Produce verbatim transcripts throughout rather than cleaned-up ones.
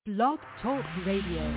Blog Talk Radio.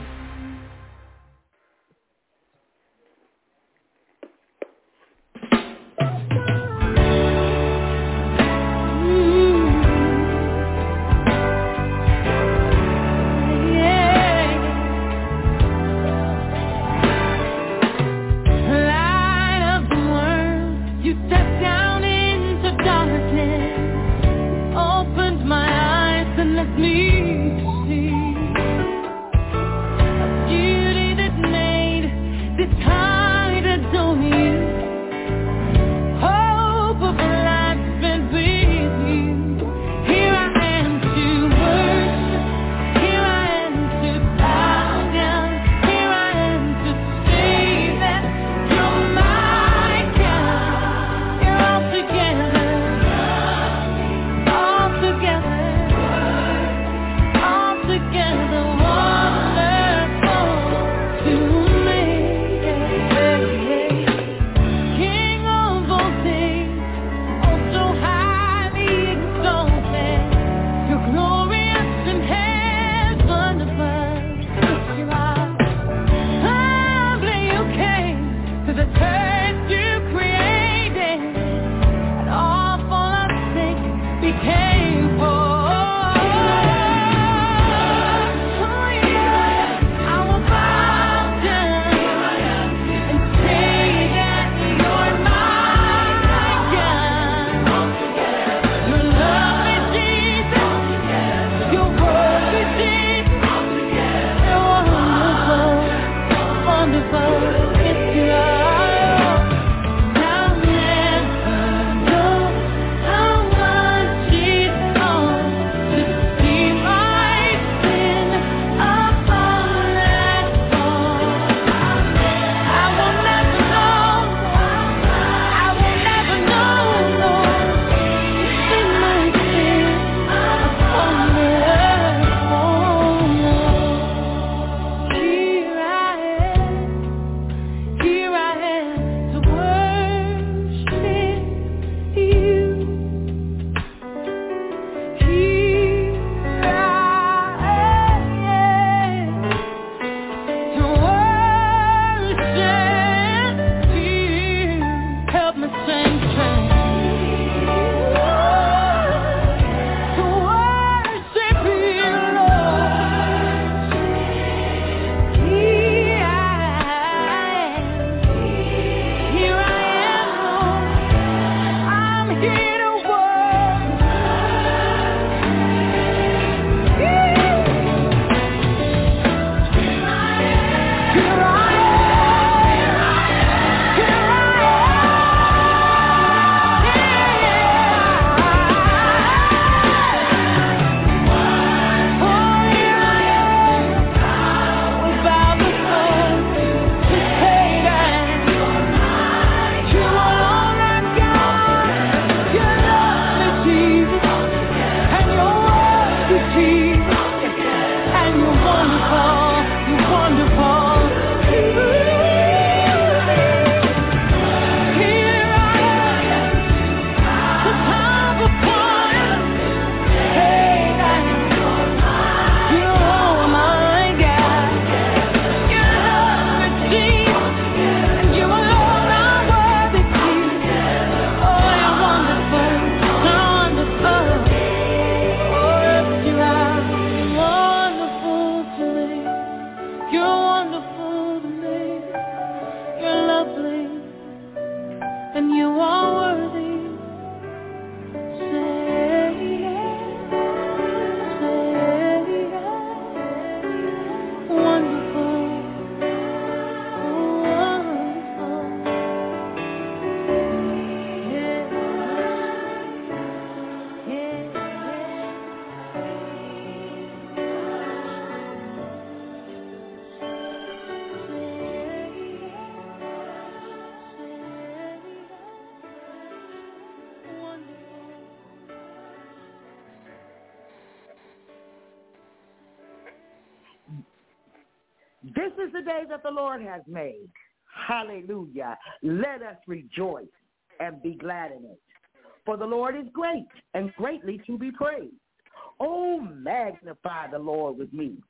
This is the day that the Lord has made. Hallelujah. Let us rejoice and be glad in it. For the Lord is great and greatly to be praised. Oh, magnify the Lord with me,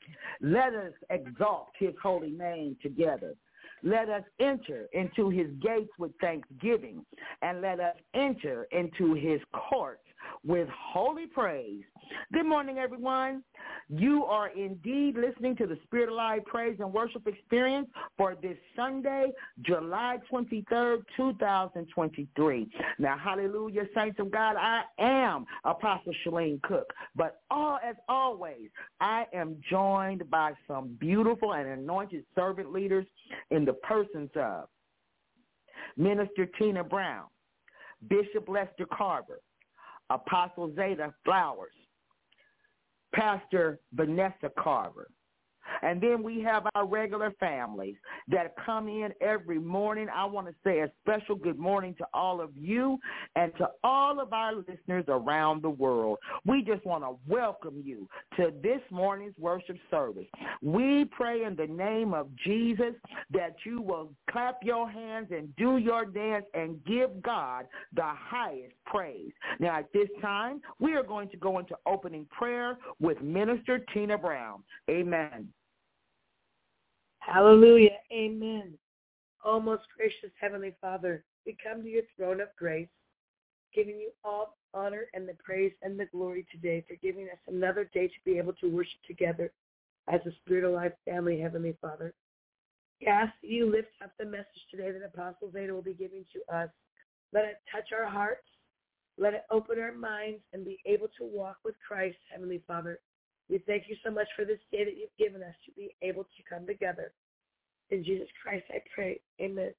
Let us exalt his holy name together. Let us enter into his gates with thanksgiving, and let us enter into his courts with holy praise. Good morning, everyone. You are indeed listening to the Spirit Alive Praise and Worship Experience for this Sunday, July twenty-third, two thousand twenty-three. Now, hallelujah, saints of God, I am Apostle Shalene Cook, but all as always, I am joined by some beautiful and anointed servant leaders in the persons of Minister Tina Brown, Bishop Lester Carver, Apostle Zeta Flowers, Pastor Vanessa Carver. And then we have our regular families that come in every morning. I want to say a special good morning to all of you and to all of our listeners around the world. We just want to welcome you to this morning's worship service. We pray in the name of Jesus that you will clap your hands and do your dance and give God the highest praise. Now, at this time, we are going to go into opening prayer with Minister Tina Brown. Amen. Hallelujah. Amen. Oh, most gracious Heavenly Father, we come to your throne of grace, giving you all honor and the praise and the glory today for giving us another day to be able to worship together as a Spirit Alive family, Heavenly Father. We ask that you lift up the message today that Apostle Zeta will be giving to us. Let it touch our hearts. Let it open our minds and be able to walk with Christ, Heavenly Father. We thank you so much for this day that you've given us to be able to come together. In Jesus Christ I pray. Amen.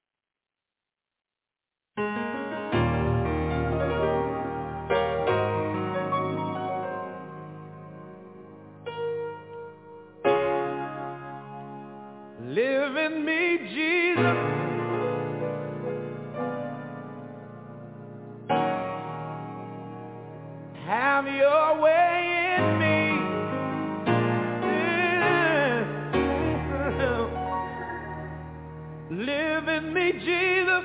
Live in me, Jesus. Have your way in me. Live in me, Jesus.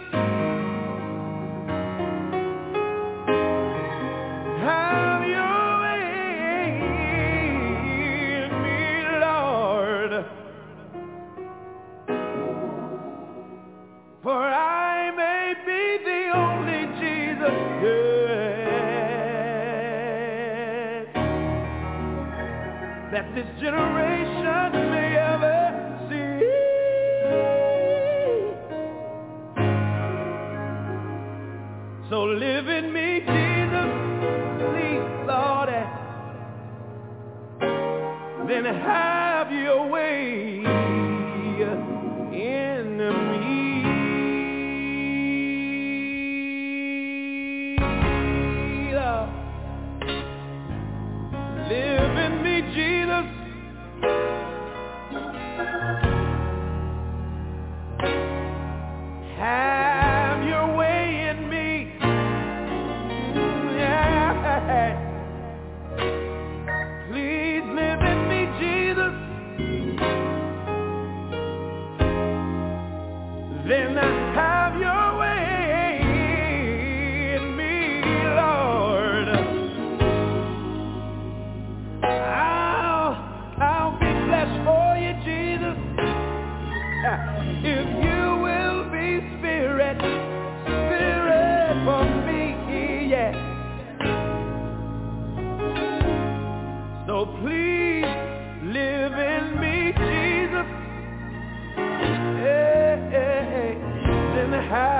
Have your way in me, Lord. For I may be the only Jesus, yes, that this generation may ever see. So live in me, Jesus, please, Lord, then have your way in me. Live in me, Jesus. Have your way in me. Please live in me, Jesus. Then have your way in me, Lord. I'll, I'll be blessed for you, Jesus. If you will be Spirit, Spirit for me, yeah. So please live in me, Jesus. Hey, hey, hey. Then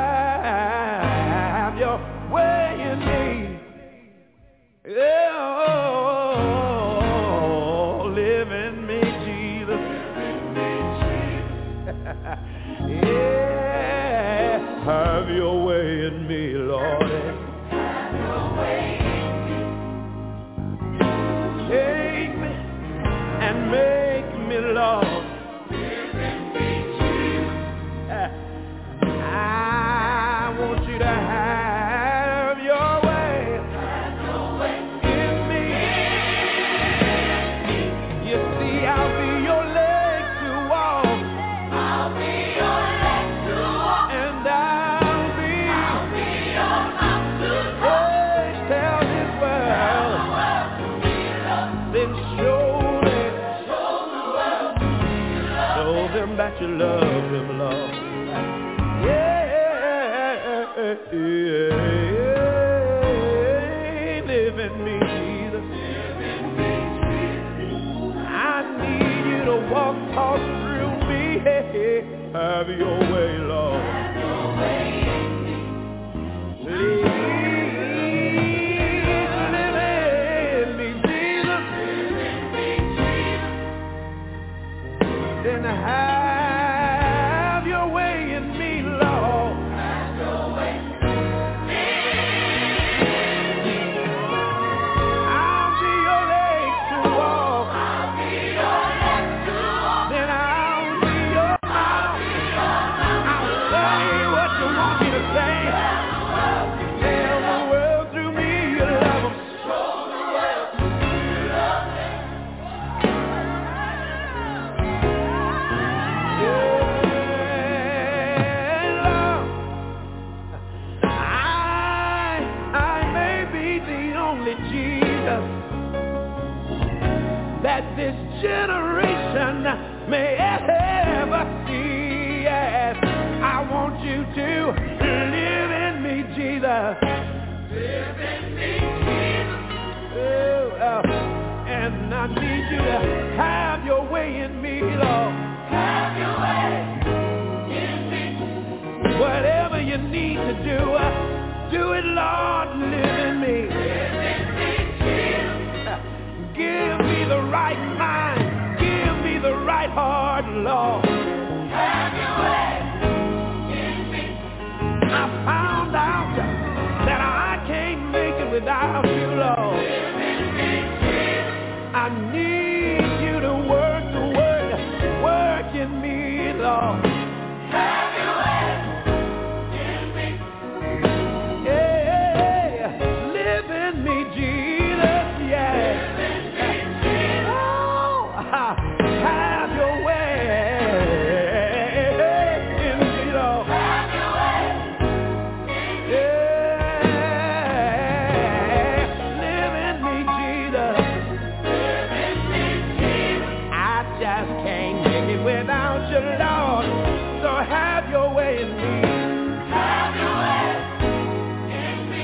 have your way in me. Oh, live in me, Jesus. Yeah, have your way in me, Lord. Have your way in me. Take me and make me, Lord. Live in me, Jesus. I want you to have your way. Have your way in me. You see, I'll be your leg to walk. I'll be your leg to walk. And I'll be, I'll be your mouth to talk. Hey, tell this world. Tell the world to be loved. Then surely, surely that you love him, Lord. Yeah, yeah, yeah. Live in me, Jesus. I need you to walk, talk through me. Have your way, Lord. Please. Then have your way in me, Lord. Have your way. I'll be your leg to walk. I'll be your leg to walk. Then I'll be your mouth. I'll say what you want me to say. Tell the world through me you love them. Show the world you love them. That this generation may ever see. Yes, I want you to live in me, Jesus. Live in me, Jesus. Oh, uh, and I need you to have your way in me, Lord. Have your way in me. Whatever you need to do, uh, do it, Lord. Live in me. Live in me, Jesus. Uh, give me the right mind. Give me the right heart, Lord. Have your way in me. I found out that I can't make it without you, Lord. Live in me, Jesus. I need you to work the work, work in me, Lord. Have your way in me. Yeah, live in me, Jesus. Yeah. Live in me, Jesus. Oh, have your way in me, Lord. Have your way in me. Yeah, live in me, Jesus. Live in me, Jesus. I just can't make it without you, Lord. So have your way in me. Have your way in me.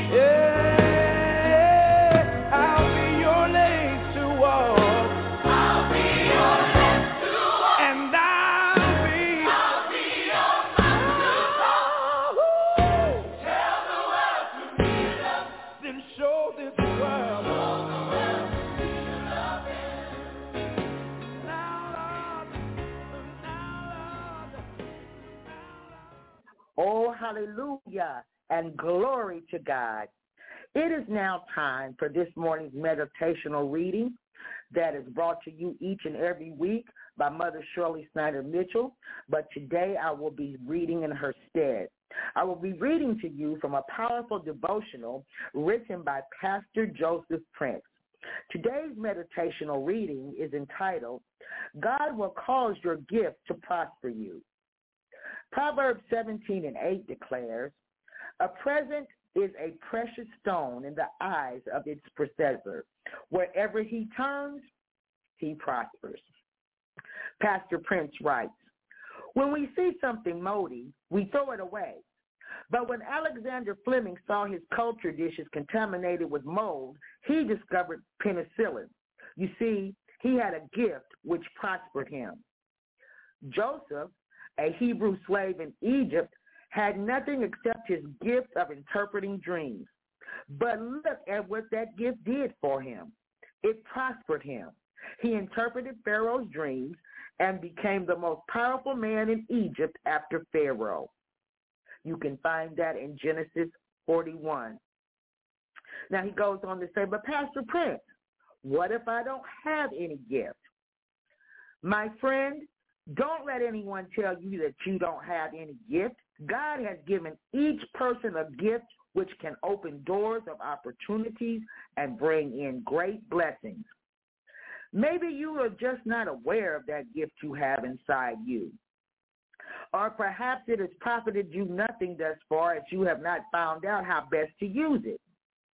Yeah, I'll be your leg to walk. I'll be your leg to walk. And I'll be, I'll be your mouth to talk. Tell the world to be loved. Then show this world. Show the world you love it. Now, Lord, now, Lord, now, Lord. Oh, hallelujah, and glory to God. It is now time for this morning's meditational reading that is brought to you each and every week by Mother Shirley Snyder Mitchell, but today I will be reading in her stead. I will be reading to you from a powerful devotional written by Pastor Joseph Prince. Today's meditational reading is entitled, God Will Cause Your Gift to Prosper You. Proverbs seventeen and eight declares, a present is a precious stone in the eyes of its possessor. Wherever he turns, he prospers. Pastor Prince writes, when we see something moldy, we throw it away. But when Alexander Fleming saw his culture dishes contaminated with mold, he discovered penicillin. You see, he had a gift which prospered him. Joseph, a Hebrew slave in Egypt, had nothing except his gift of interpreting dreams. But look at what that gift did for him. It prospered him. He interpreted Pharaoh's dreams and became the most powerful man in Egypt after Pharaoh. You can find that in Genesis forty-one. Now he goes on to say, but Pastor Prince, what if I don't have any gift? My friend, don't let anyone tell you that you don't have any gift. God has given each person a gift which can open doors of opportunities and bring in great blessings. Maybe you are just not aware of that gift you have inside you. Or perhaps it has profited you nothing thus far as you have not found out how best to use it.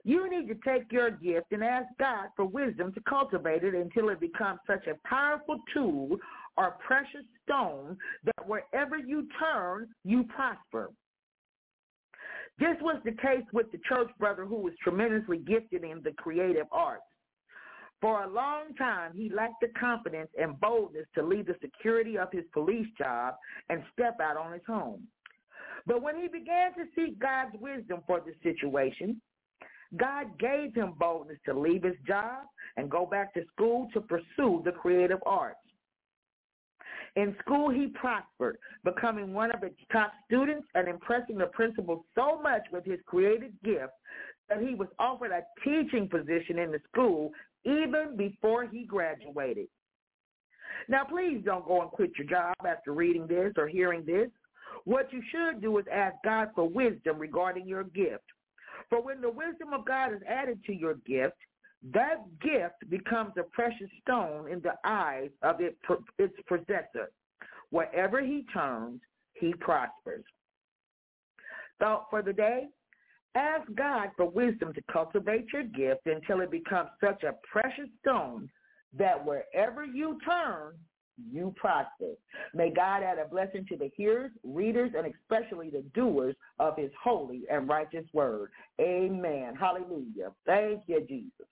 You need to take your gift and ask God for wisdom to cultivate it until it becomes such a powerful tool or precious stone that wherever you turn, you prosper. This was the case with the church brother who was tremendously gifted in the creative arts. For a long time, he lacked the confidence and boldness to leave the security of his police job and step out on his own. But when he began to seek God's wisdom for the situation, God gave him boldness to leave his job and go back to school to pursue the creative arts. In school, he prospered, becoming one of its top students and impressing the principal so much with his creative gift that he was offered a teaching position in the school even before he graduated. Now, please don't go and quit your job after reading this or hearing this. What you should do is ask God for wisdom regarding your gift. For when the wisdom of God is added to your gift, that gift becomes a precious stone in the eyes of it, its possessor. Wherever he turns, he prospers. Thought for the day: ask God for wisdom to cultivate your gift until it becomes such a precious stone that wherever you turn, you prosper. May God add a blessing to the hearers, readers, and especially the doers of his holy and righteous word. Amen. Hallelujah. Thank you, Jesus.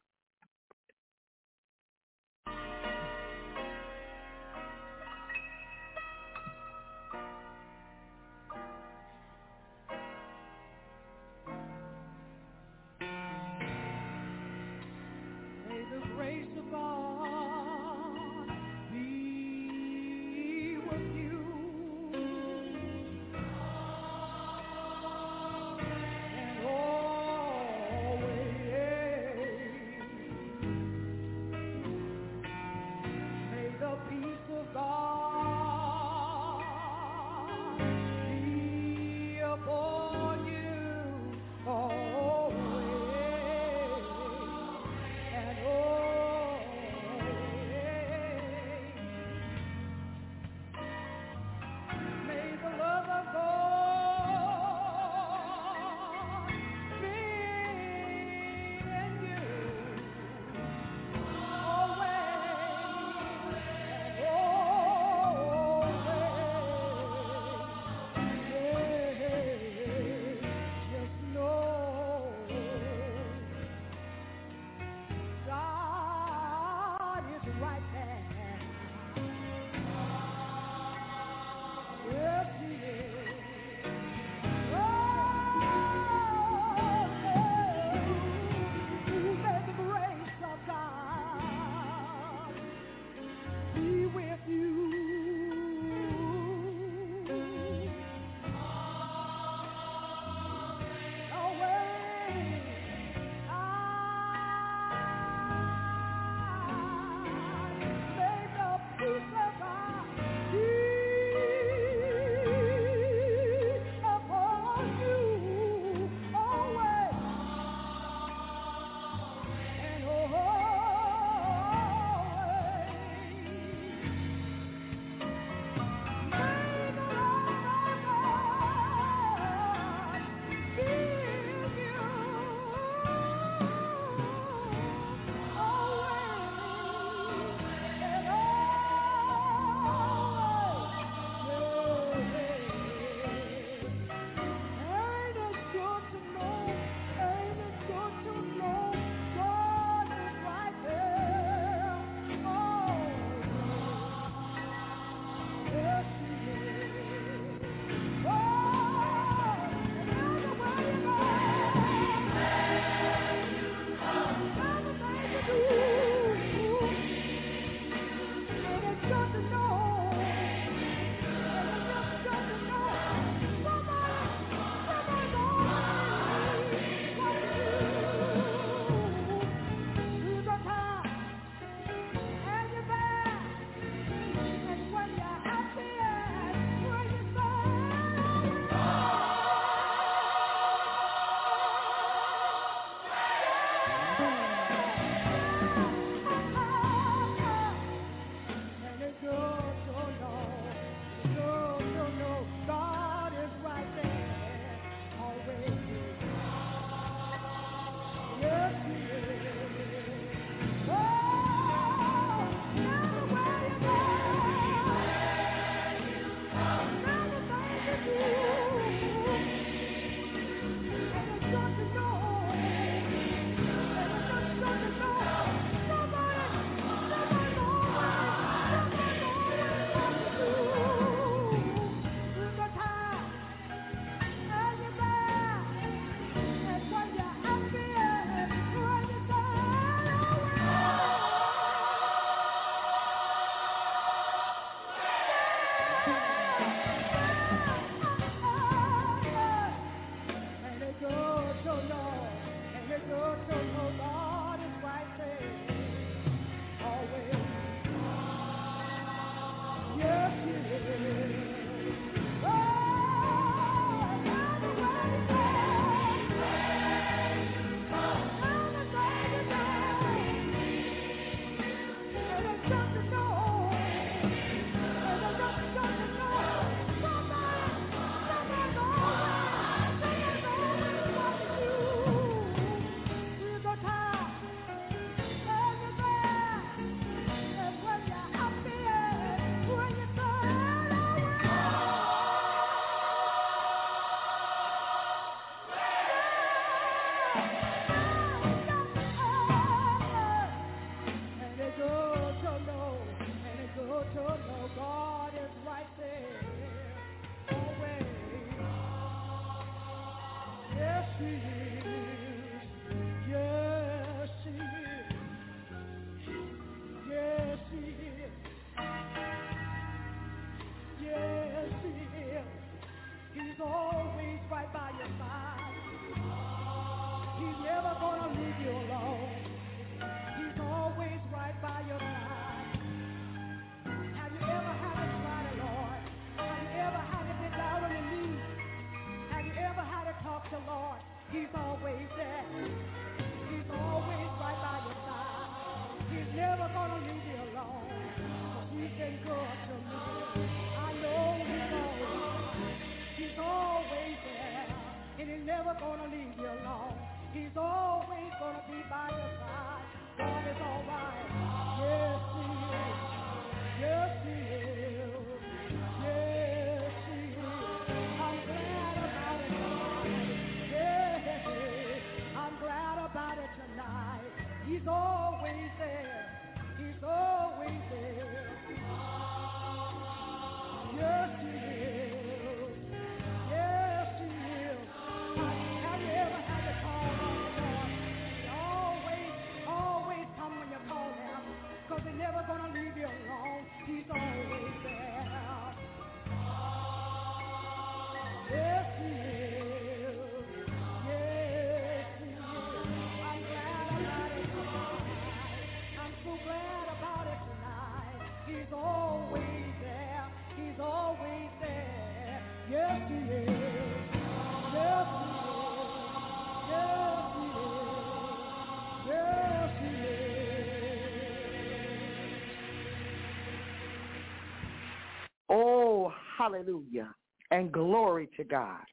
Hallelujah and glory to God.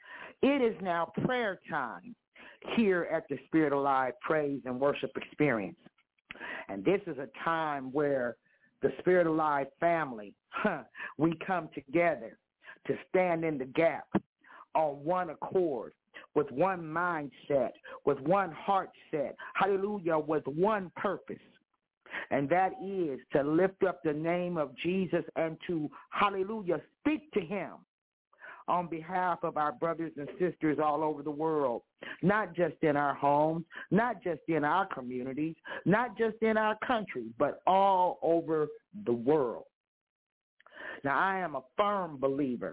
It is now prayer time here at the Spirit Alive Praise and Worship Experience. And this is a time where the Spirit Alive family, huh, we come together to stand in the gap on one accord, with one mindset, with one heart set, hallelujah, with one purpose. And that is to lift up the name of Jesus and to, hallelujah, speak to him on behalf of our brothers and sisters all over the world, not just in our homes, not just in our communities, not just in our country, but all over the world. Now, I am a firm believer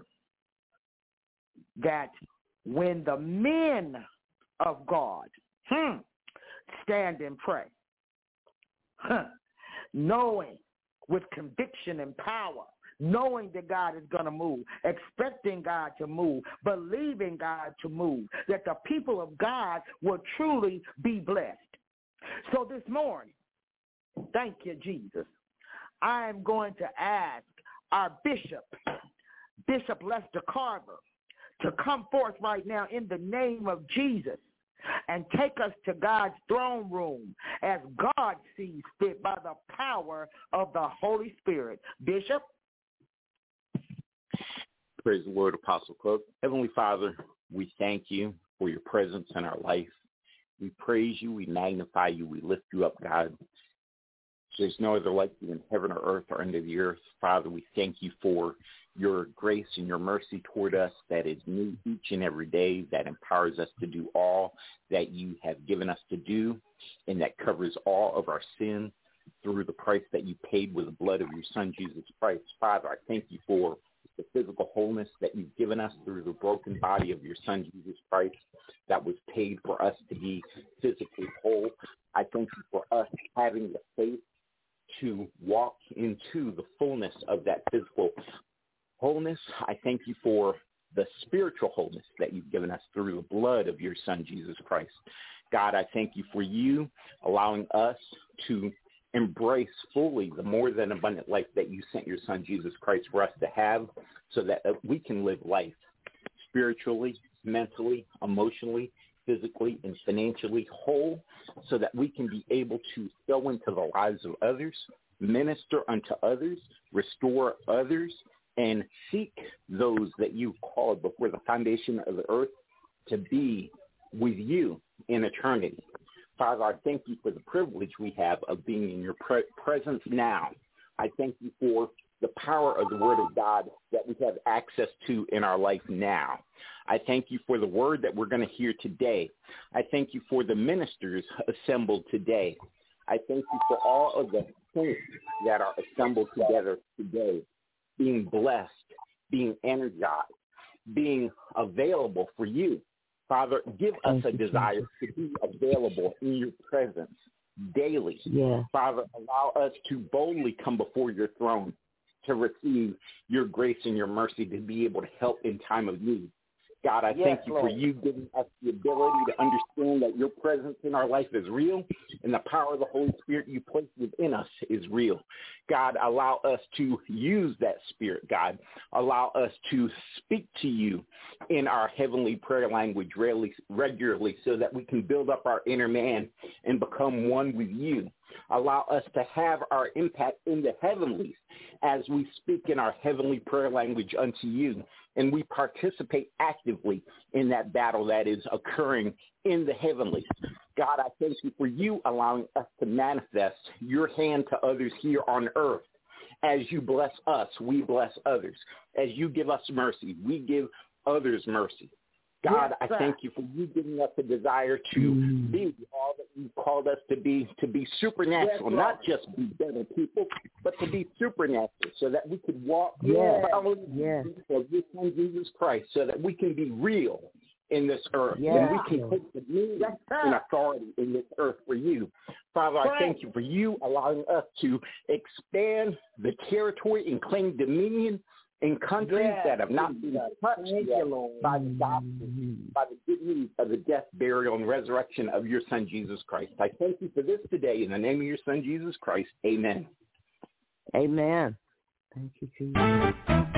that when the men of God hmm, stand and pray, huh, knowing with conviction and power, knowing that God is going to move, expecting God to move, believing God to move, that the people of God will truly be blessed. So this morning, thank you, Jesus, I am going to ask our bishop, Bishop Lester Carver, to come forth right now in the name of Jesus and take us to God's throne room as God sees fit by the power of the Holy Spirit. Bishop? Praise the Lord, Apostle Cook. Heavenly Father, we thank you for your presence in our life. We praise you, we magnify you, we lift you up, God. There's no other like you in heaven or earth or under the earth. Father, we thank you for your grace and your mercy toward us that is new each and every day, that empowers us to do all that you have given us to do, and that covers all of our sin through the price that you paid with the blood of your Son, Jesus Christ. Father, I thank you for physical wholeness that you've given us through the broken body of your Son, Jesus Christ, that was paid for us to be physically whole. I thank you for us having the faith to walk into the fullness of that physical wholeness. I thank you for the spiritual wholeness that you've given us through the blood of your Son, Jesus Christ. God, I thank you for you allowing us to embrace fully the more than abundant life that you sent your Son, Jesus Christ, for us to have, so that we can live life spiritually, mentally, emotionally, physically, and financially whole, so that we can be able to sow into the lives of others, minister unto others, restore others, and seek those that you called before the foundation of the earth to be with you in eternity. Father, I thank you for the privilege we have of being in your pre- presence now. I thank you for the power of the Word of God that we have access to in our life now. I thank you for the word that we're going to hear today. I thank you for the ministers assembled today. I thank you for all of the saints that are assembled together today, being blessed, being energized, being available for you. Father, give us a desire to be available in your presence daily. Yeah. Father, allow us to boldly come before your throne to receive your grace and your mercy, to be able to help in time of need. God, I Yes, thank you Lord. for you giving us the ability to understand that your presence in our life is real, and the power of the Holy Spirit you place within us is real. God, allow us to use that Spirit, God. Allow us to speak to you in our heavenly prayer language regularly, regularly so that we can build up our inner man and become one with you. Allow us to have our impact in the heavenlies as we speak in our heavenly prayer language unto you, and we participate actively in that battle that is occurring in the heavenlies. God, I thank you for you allowing us to manifest your hand to others here on earth. As you bless us, we bless others. As you give us mercy, we give others mercy. God, Yes, I thank you for you giving us a desire to Mm. be all that you called us to be, to be supernatural, Yes, not just be better people, but to be supernatural, so that we could walk Yes, following yes. of your Son, Jesus Christ, so that we can be real in this earth, Yes. and we can take the meaning Yes, sir. and authority in this earth for you. Father, I Right. thank you for you allowing us to expand the territory and claim dominion in countries Yes, that have not been Jesus. touched Thank yet you, Lord. by the gospel, by the good news of the death, burial, and resurrection of your Son, Jesus Christ. I thank you for this today in the name of your Son, Jesus Christ. Amen. Amen. Thank you, Jesus.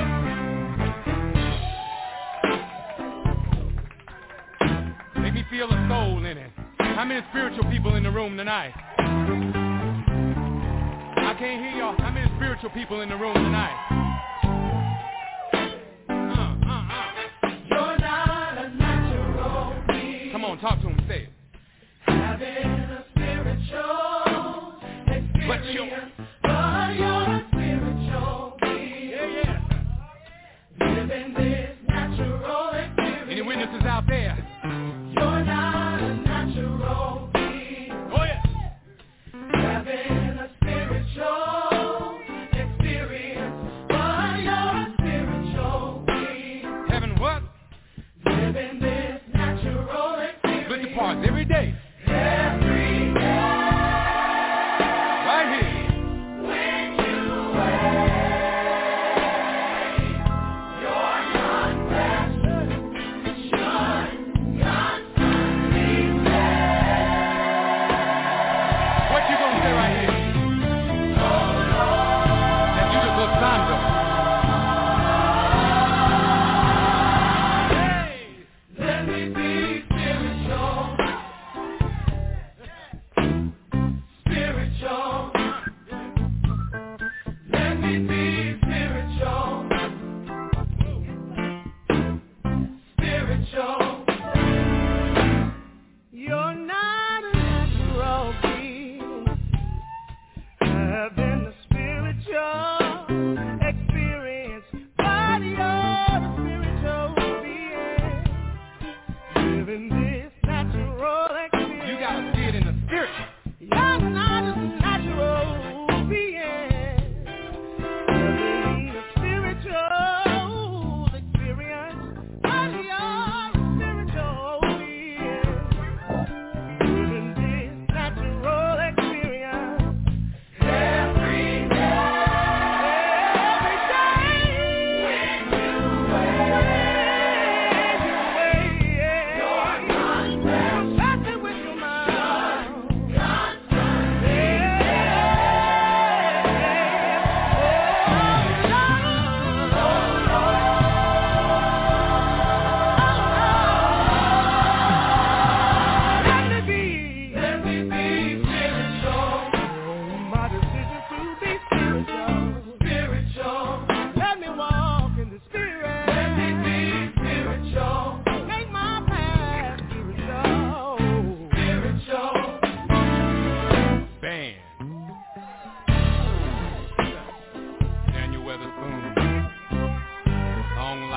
Make me feel a soul in it. How many spiritual people in the room tonight? I can't hear y'all. How many spiritual people in the room tonight? Come on, talk to him, say it. Having a spiritual experience, But you're, but you're a spiritual being. yeah, yeah. Living this natural experience. Any witnesses out there? You're not a natural being. Oh, yeah. Having a spiritual experience, but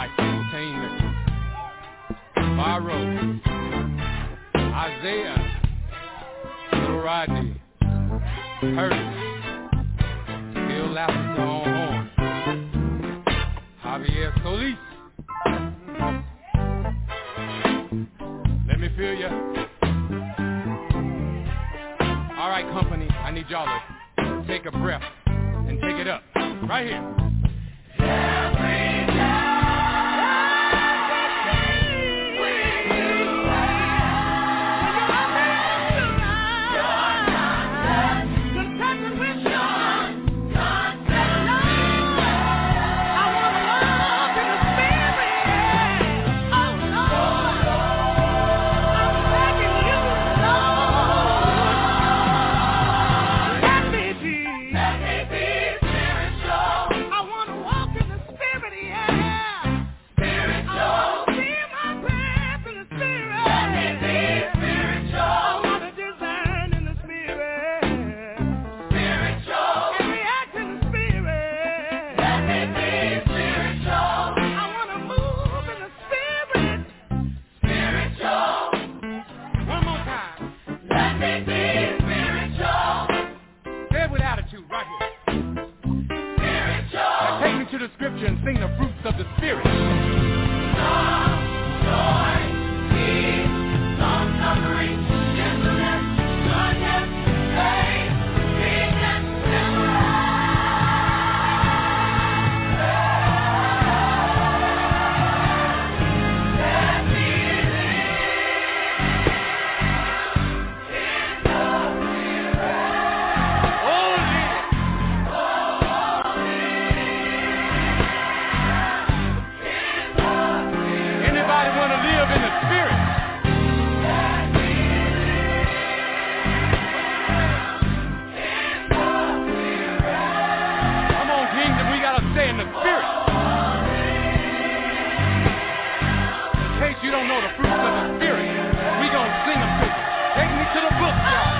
like Entertainment, Barrow, Isaiah, Little Rodney, Curtis, Bill Lassiter on horn, Javier Solis. Let me feel ya. All right, company, I need y'all to take a breath and take it up. Right here. Every day. To the scripture and sing the fruits of the Spirit. Love, joy, peace, long-suffering, gentleness, goodness, faith, meekness, let me live in the Spirit. Holy. In the Spirit. Come on, Kingdom, we gotta stay in the Spirit. In case you don't know the fruits of the Spirit, we gonna sing them to you. Take me to the book, y'all.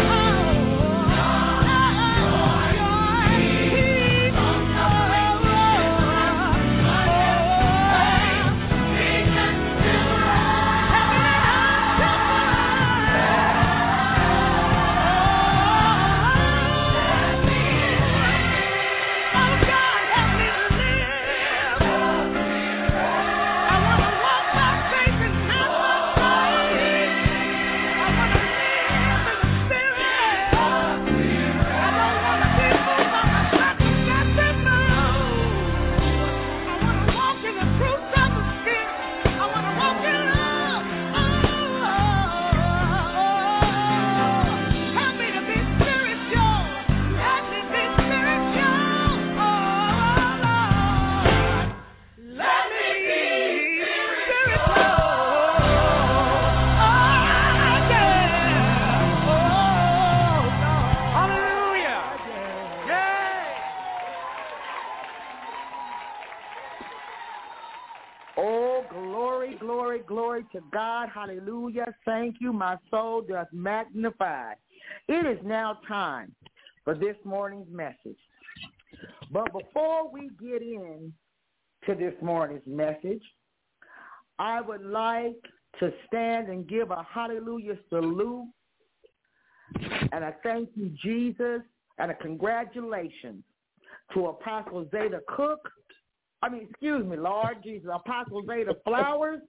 To God, hallelujah. Thank you. My soul does magnify. It is now time for this morning's message. But before we get in to this morning's message, I would like to stand and give a hallelujah salute and a thank you, Jesus, and a congratulations to Apostle Zeta Cook. I mean, excuse me, Lord Jesus, Apostle Zeta Flowers.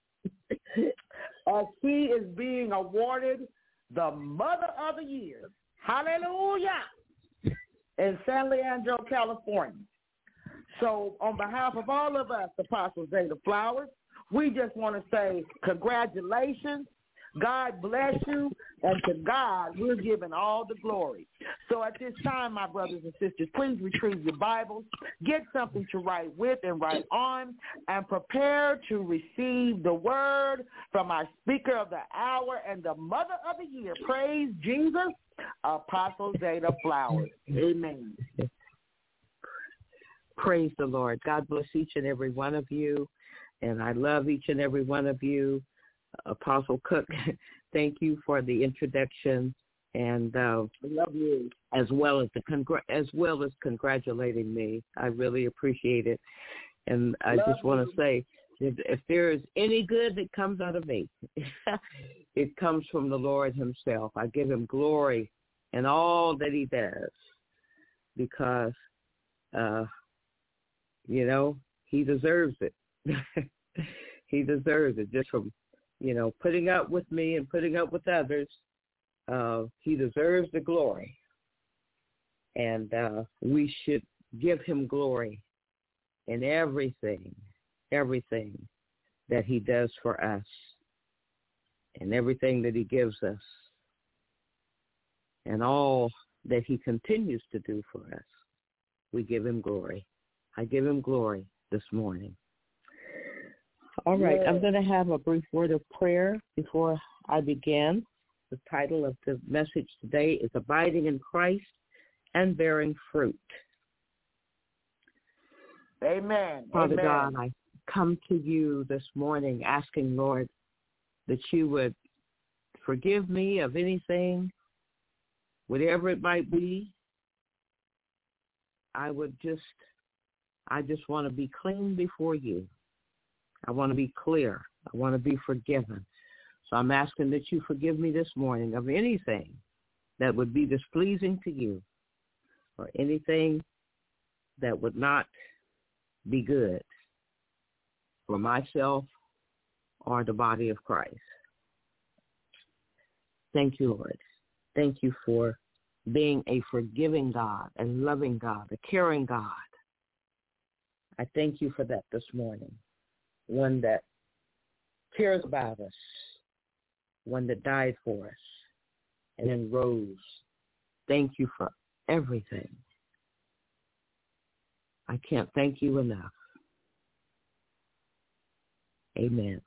As she is being awarded the Mother of the Year, hallelujah, in San Leandro, California. So on behalf of all of us, Apostle Zeta Flowers, we just want to say congratulations, God bless you, and to God we're giving all the glory. So at this time, my brothers and sisters, please retrieve your Bibles, get something to write with and write on, and prepare to receive the word from our speaker of the hour and the Mother of the Year. Praise Jesus, Apostle Zeta Flowers. Amen. Praise the Lord. God bless each and every one of you, and I love each and every one of you. Apostle Cook, thank you for the introduction, and uh, love you as well as the congr- as well as congratulating me. I really appreciate it. And I Love just want you. to say, if, if there is any good that comes out of me, it comes from the Lord himself. I give him glory in all that he does because, uh, you know, he deserves it. He deserves it just from, you know, putting up with me and putting up with others. Uh, he deserves the glory. And uh, we should give him glory in everything, everything that he does for us and everything that he gives us and all that he continues to do for us. We give him glory. I give him glory this morning. All right, Yes. I'm going to have a brief word of prayer before I begin. The title of the message today is Abiding in Christ and Bearing Fruit. Amen. Father Amen. God, I come to you this morning asking, Lord, that you would forgive me of anything, whatever it might be. I would just, I just want to be clean before you. I want to be clear. I want to be forgiven. So I'm asking that you forgive me this morning of anything that would be displeasing to you or anything that would not be good for myself or the body of Christ. Thank you, Lord. Thank you for being a forgiving God, a loving God, a caring God. I thank you for that this morning. One that cares about us, one that died for us and then rose. Thank you for everything. I can't thank you enough. Amen.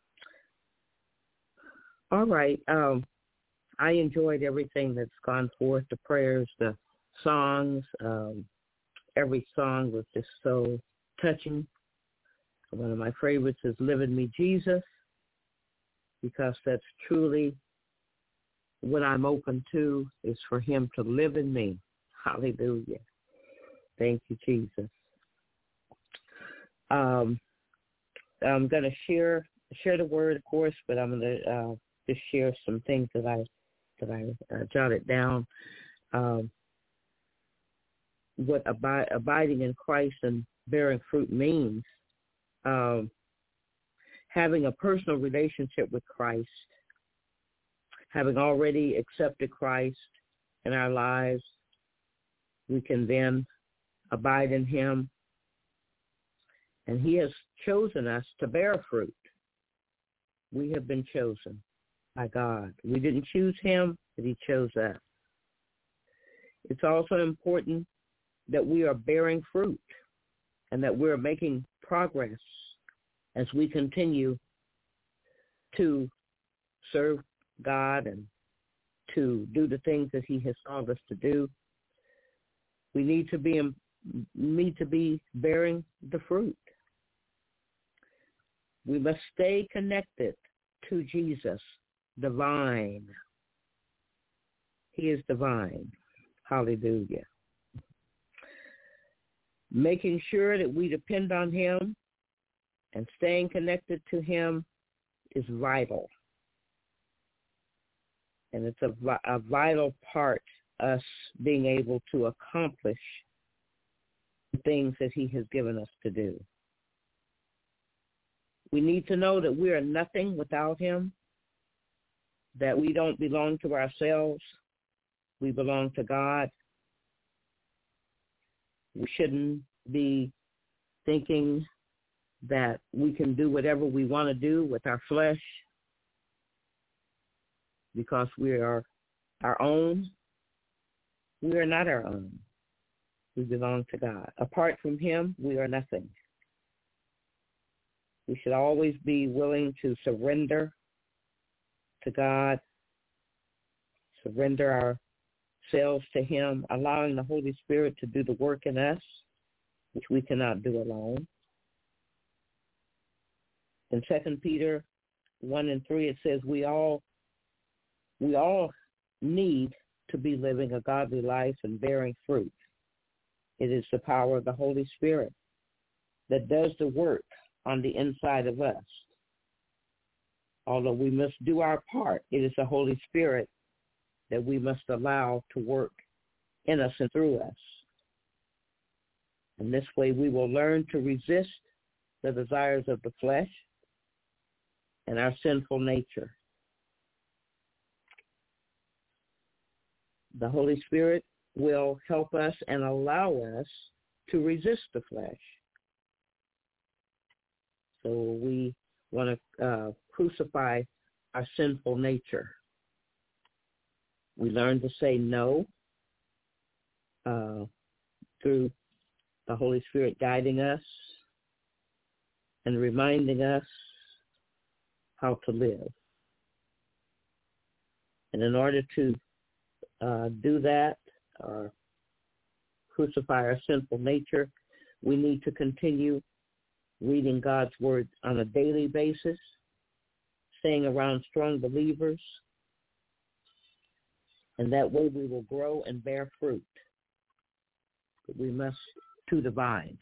All right. Um, I enjoyed everything that's gone forth, the prayers, the songs. Um, every song was just so touching. One of my favorites is Live in Me, Jesus, because that's truly what I'm open to, is for him to live in me. Hallelujah. Thank you, Jesus. Um, I'm going to share share the word, of course, but I'm going to uh, just share some things that I that I uh, jotted down. Um, what abi- abiding in Christ and bearing fruit means. Um, having a personal relationship with Christ, having already accepted Christ in our lives, we can then abide in him. And he has chosen us to bear fruit. We have been chosen by God. We didn't choose him, but he chose us. It's also important that we are bearing fruit and that we're making progress as we continue to serve God and to do the things that he has called us to do. We need to be need to be bearing the fruit. We must stay connected to Jesus, the vine. He is the vine. Hallelujah. Making sure that we depend on him and staying connected to him is vital. And it's a, a vital part, us being able to accomplish the things that he has given us to do. We need to know that we are nothing without him, that we don't belong to ourselves. We belong to God. We shouldn't be thinking that we can do whatever we want to do with our flesh because we are our own. We are not our own. We belong to God. Apart from him, we are nothing. We should always be willing to surrender to God, surrender ourselves to him, allowing the Holy Spirit to do the work in us, which we cannot do alone. In Second Peter one and three, it says we all we all need to be living a godly life and bearing fruit. It is the power of the Holy Spirit that does the work on the inside of us. Although we must do our part, it is the Holy Spirit that we must allow to work in us and through us. And this way we will learn to resist the desires of the flesh and our sinful nature. The Holy Spirit will help us and allow us to resist the flesh. So we want to uh, crucify our sinful nature. We learn to say no uh, through the Holy Spirit guiding us and reminding us how to live. And in order to uh, do that, or crucify our sinful nature, we need to continue reading God's word on a daily basis, staying around strong believers, and that way we will grow and bear fruit. But we must to the vine.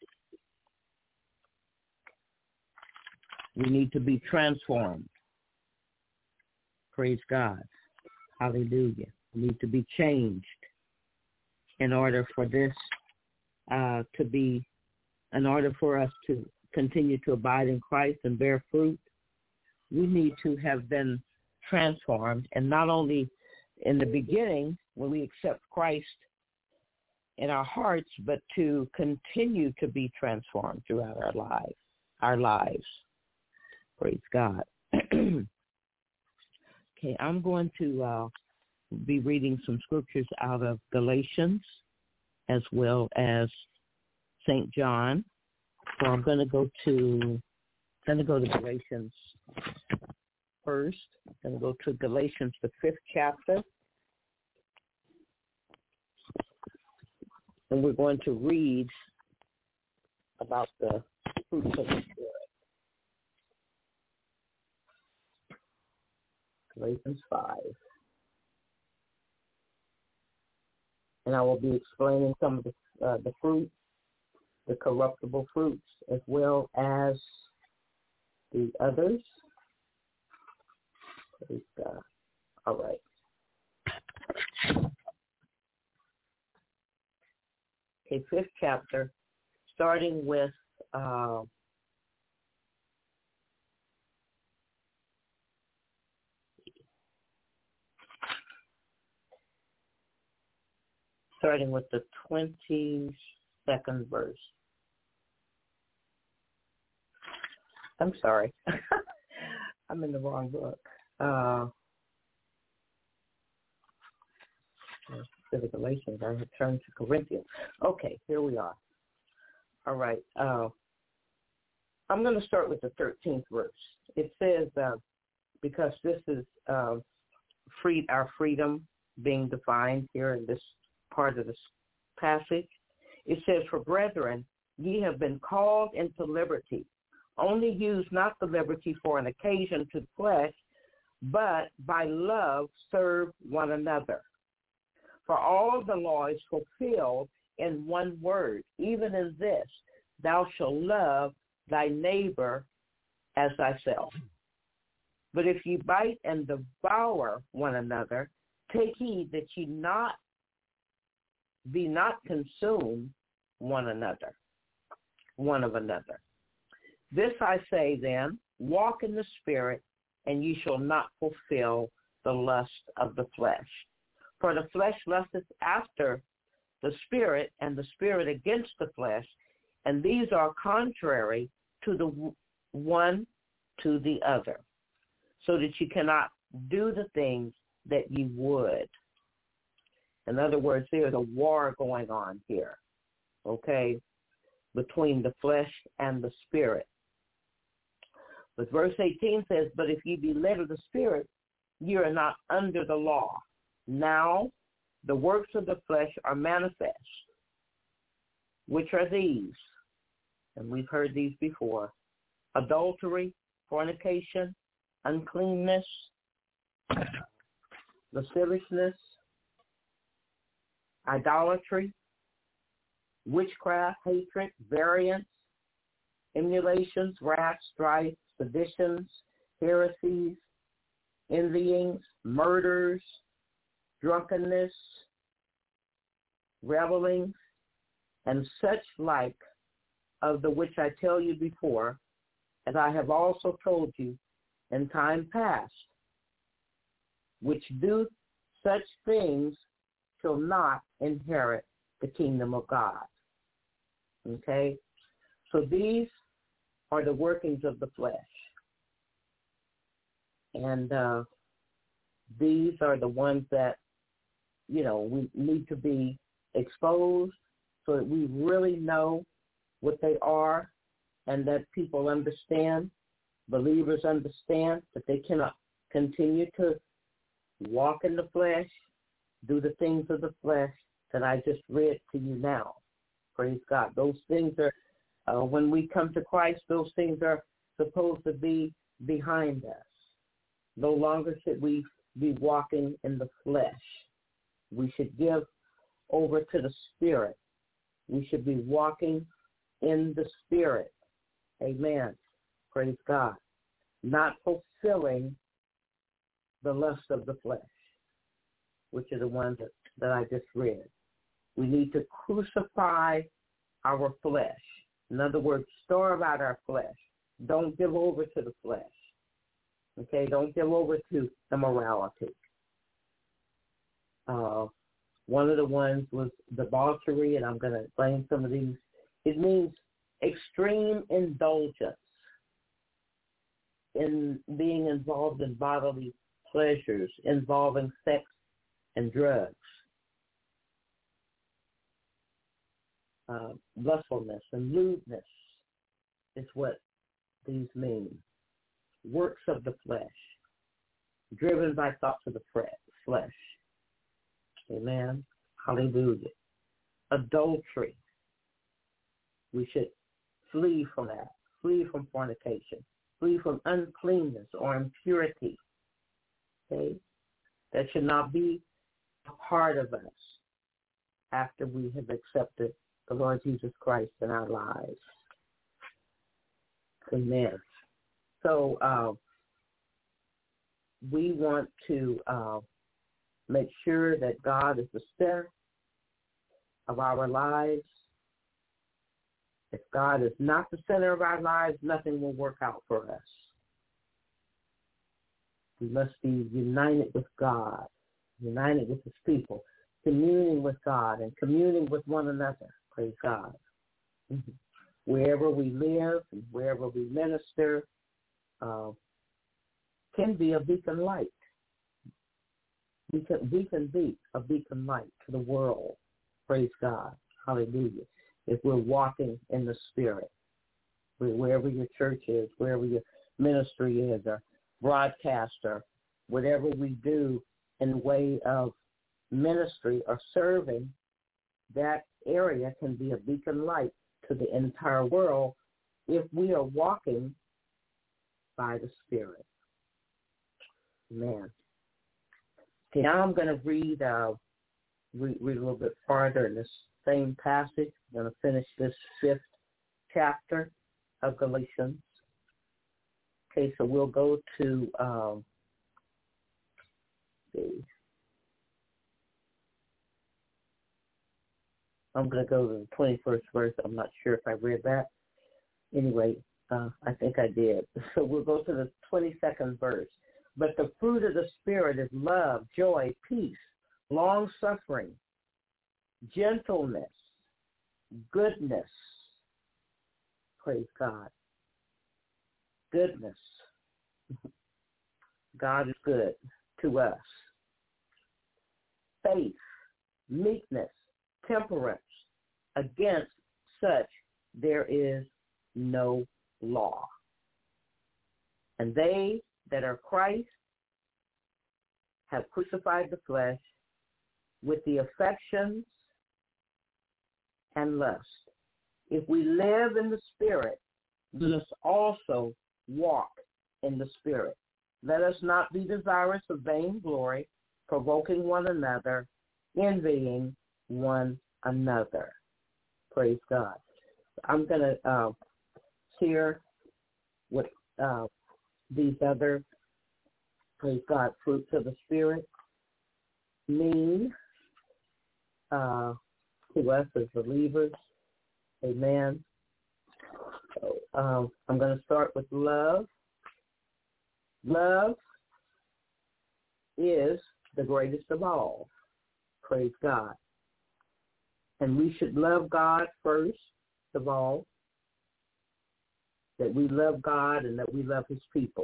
We need to be transformed. Praise God. Hallelujah. We need to be changed in order for this uh, to be, in order for us to continue to abide in Christ and bear fruit. We need to have been transformed, and not only in the beginning when we accept Christ in our hearts, but to continue to be transformed throughout our lives, our lives. Praise God. Okay, I'm going to uh, be reading some scriptures out of Galatians as well as Saint John. So I'm going to go to, going to go to Galatians first. I'm going to go to Galatians, the fifth chapter. And we're going to read about the fruits of the Spirit. Galatians five. And I will be explaining some of the, uh, the fruits, the corruptible fruits, as well as the others. Praise God. All right. Okay, fifth chapter, starting with uh, starting with the twenty-second verse. I'm sorry. I'm in the wrong book. Uh, the Galatians, I returned to Corinthians. Okay, here we are. All right. Uh, I'm going to start with the thirteenth verse. It says, uh, because this is uh, free, our freedom being defined here in this part of this passage, it says, "For brethren, ye have been called into liberty. Only use not the liberty for an occasion to the flesh, but by love serve one another. For all the law is fulfilled in one word, even in this, thou shalt love thy neighbor as thyself. But if ye bite and devour one another, take heed that ye not be not consumed one another, one of another. This I say then, walk in the Spirit, and ye shall not fulfill the lust of the flesh. For the flesh lusteth after the Spirit, and the Spirit against the flesh, and these are contrary to the one to the other, so that you cannot do the things that you would." In other words, there's a war going on here, okay, between the flesh and the Spirit. But verse eighteen says, "But if ye be led of the Spirit, ye are not under the law. Now the works of the flesh are manifest, which are these," and we've heard these before: adultery, fornication, uncleanness, lasciviousness, idolatry, witchcraft, hatred, variance, emulations, wrath, strife, seditions, heresies, envyings, murders, drunkenness, revelings, and such like of the which I tell you before, as I have also told you in time past, which do such things shall not inherit the kingdom of God. Okay? So these are the workings of the flesh. And uh, these are the ones that, you know, we need to be exposed so that we really know what they are and that people understand, believers understand that they cannot continue to walk in the flesh, do the things of the flesh that I just read to you now. Praise God. Those things are, uh, when we come to Christ, those things are supposed to be behind us. No longer should we be walking in the flesh. We should give over to the Spirit. We should be walking in the Spirit. Amen. Praise God. Not fulfilling the lust of the flesh, which are the ones that, that I just read. We need to crucify our flesh. In other words, starve out our flesh. Don't give over to the flesh. Okay, don't give over to immorality. Uh, one of the ones was debauchery, and I'm going to explain some of these. It means extreme indulgence in being involved in bodily pleasures involving sex and drugs. Uh, lustfulness and lewdness is what these mean. Works of the flesh, driven by thoughts of the flesh. Amen. Hallelujah. Adultery. We should flee from that. Flee from fornication. Flee from uncleanness or impurity. Okay? That should not be a part of us after we have accepted the Lord Jesus Christ in our lives. Amen. So uh, we want to uh, make sure that God is the center of our lives. If God is not the center of our lives, nothing will work out for us. We must be united with God, united with His people, communing with God and communing with one another. Praise God. Mm-hmm. Wherever we live and wherever we minister, Uh, can be a beacon light. We can, we can be a beacon light to the world. Praise God. Hallelujah. If we're walking in the Spirit, wherever your church is, wherever your ministry is, or broadcaster, whatever we do in way of ministry or serving, that area can be a beacon light to the entire world if we are walking by the Spirit. Amen. Okay, now I'm going to read, uh, read, read a little bit farther in this same passage. I'm going to finish this fifth chapter of Galatians. Okay, so we'll go to, um, let's see. I'm going to go to the twenty-first verse. I'm not sure if I read that. Anyway, Uh, I think I did. So we'll go to the twenty-second verse. But the fruit of the Spirit is love, joy, peace, long-suffering, gentleness, goodness. Praise God. Goodness. God is good to us. Faith, meekness, temperance. Against such there is no law. And they that are Christ have crucified the flesh with the affections and lust. If we live in the Spirit, let us also walk in the Spirit. Let us not be desirous of vain glory, provoking one another, envying one another. Praise God. I'm going to uh, here what uh, these other, praise God, fruits of the Spirit mean uh, to us as believers. Amen. So, um, I'm going to start with love. Love is the greatest of all. Praise God. And we should love God first of all, that we love God and that we love his people.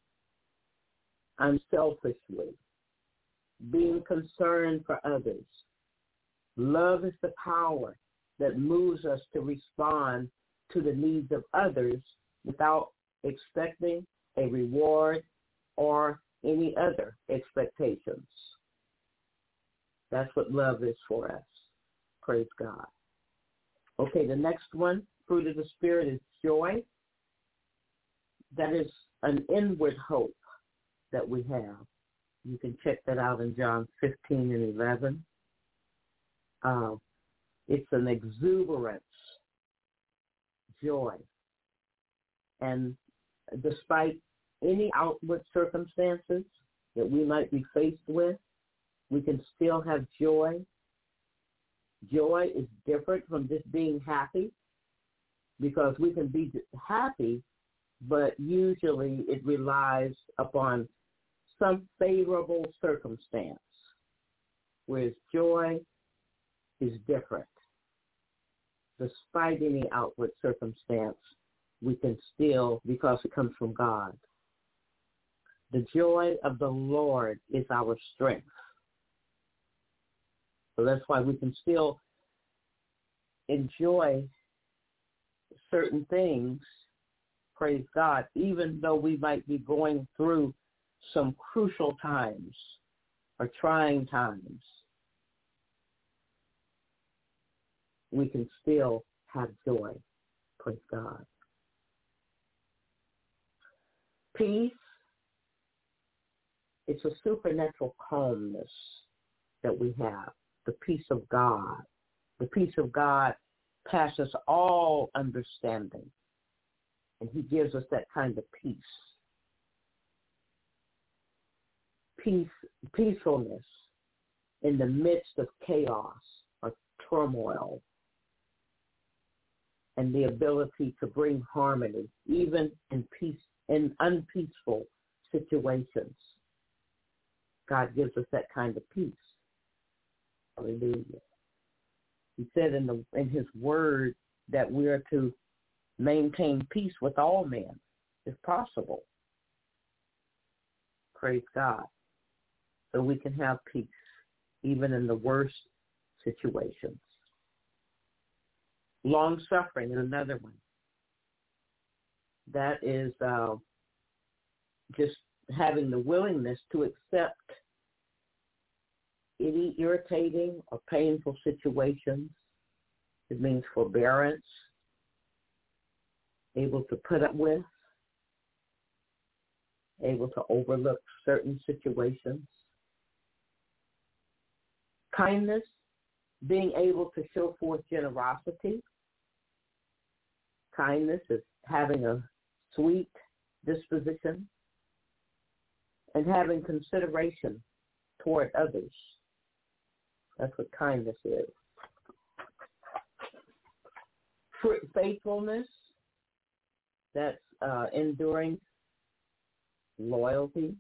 Unselfishly, being concerned for others. Love is the power that moves us to respond to the needs of others without expecting a reward or any other expectations. That's what love is for us. Praise God. Okay, the next one, fruit of the Spirit, is joy. That is an inward hope that we have. You can check that out in John fifteen and eleven. Uh, it's an exuberance, joy. And despite any outward circumstances that we might be faced with, we can still have joy. Joy is different from just being happy, because we can be happy, but usually it relies upon some favorable circumstance, whereas joy is different. Despite any outward circumstance, we can still, because it comes from God. The joy of the Lord is our strength. So that's why we can still enjoy certain things, praise God, even though we might be going through some crucial times or trying times. We can still have joy, praise God. Peace, it's a supernatural calmness that we have, the peace of God. The peace of God passes all understanding, and he gives us that kind of peace. Peace, peacefulness in the midst of chaos or turmoil, and the ability to bring harmony, even in peace, in unpeaceful situations. God gives us that kind of peace. Hallelujah. He said in the in his word that we are to maintain peace with all men, if possible. Praise God. So we can have peace, even in the worst situations. Long-suffering is another one. That is uh, just having the willingness to accept any irritating or painful situations. It means forbearance, able to put up with, able to overlook certain situations. Kindness, being able to show forth generosity. Kindness is having a sweet disposition and having consideration toward others. That's what kindness is. Faithfulness, that's uh, enduring, loyalty,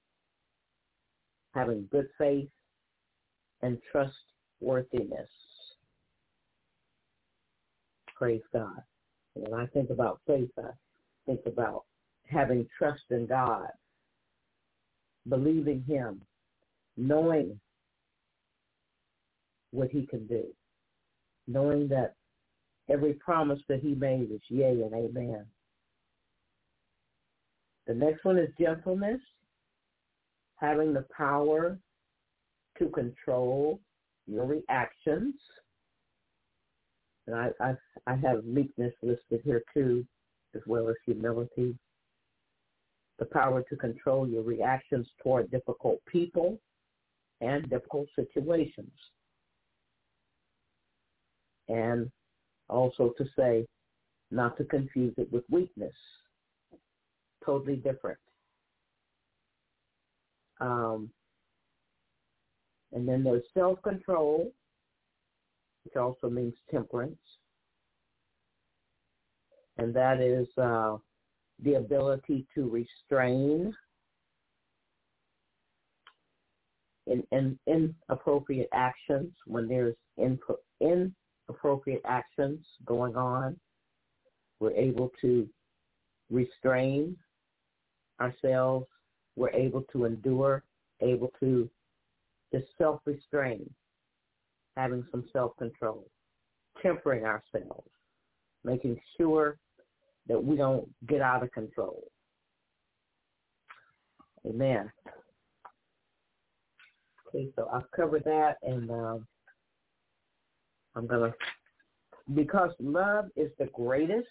having good faith, and trustworthiness. Praise God. When I think about faith, I think about having trust in God, believing him, knowing what he can do, knowing that every promise that he made is yea and amen. The next one is gentleness, having the power to control your reactions. And I, I, I have meekness listed here too, as well as humility. The power to control your reactions toward difficult people and difficult situations. And also to say, not to confuse it with weakness. Totally different. Um, and then there's self-control, which also means temperance. And that is uh, the ability to restrain in, in inappropriate actions when there's input, inappropriate actions going on. We're able to restrain ourselves. We're able to endure, able to just self-restrain, having some self-control, tempering ourselves, making sure that we don't get out of control. Amen. Okay, so I've covered that, and um, I'm going to, because love is the greatest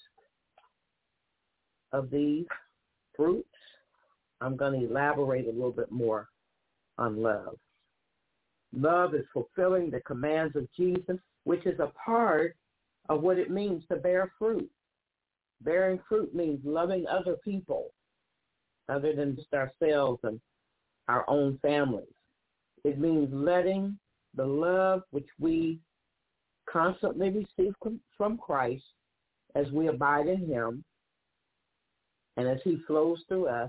of these fruits, I'm going to elaborate a little bit more on love. Love is fulfilling the commands of Jesus, which is a part of what it means to bear fruit. Bearing fruit means loving other people other than just ourselves and our own families. It means letting the love which we constantly receive from Christ as we abide in him and as he flows through us,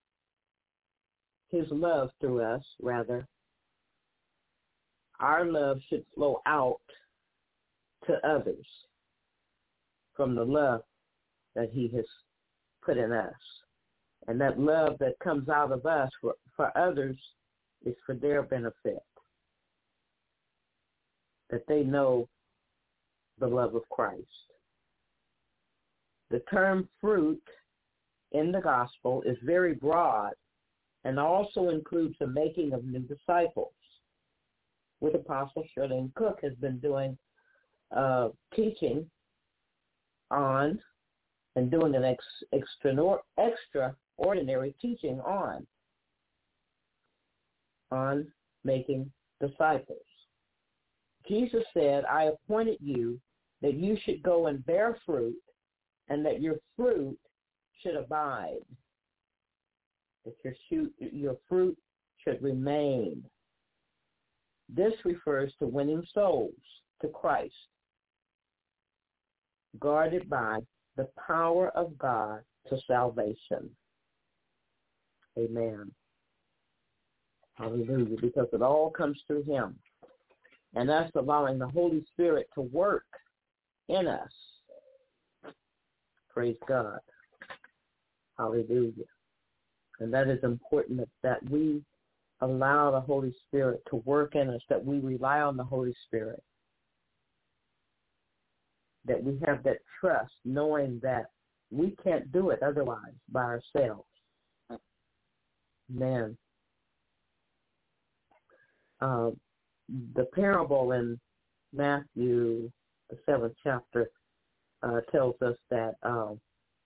his love through us, rather, our love should flow out to others from the love that he has put in us. And that love that comes out of us for, for others is for their benefit, that they know the love of Christ. The term fruit in the gospel is very broad and also includes the making of new disciples, with Apostle Shirley Cook has been doing uh, teaching on and doing an ex, extra, extraordinary teaching on, on making disciples. Jesus said, I appointed you that you should go and bear fruit and that your fruit should abide, that your, shoot, your fruit should remain. This refers to winning souls to Christ, guarded by the power of God to salvation. Amen. Hallelujah. Because it all comes through him. And that's allowing the Holy Spirit to work in us. Praise God. Hallelujah. And that is important that, that we allow the Holy Spirit to work in us, that we rely on the Holy Spirit, that we have that trust knowing that we can't do it otherwise by ourselves. Man. Uh, the parable in Matthew, the seventh chapter, uh, tells us that um,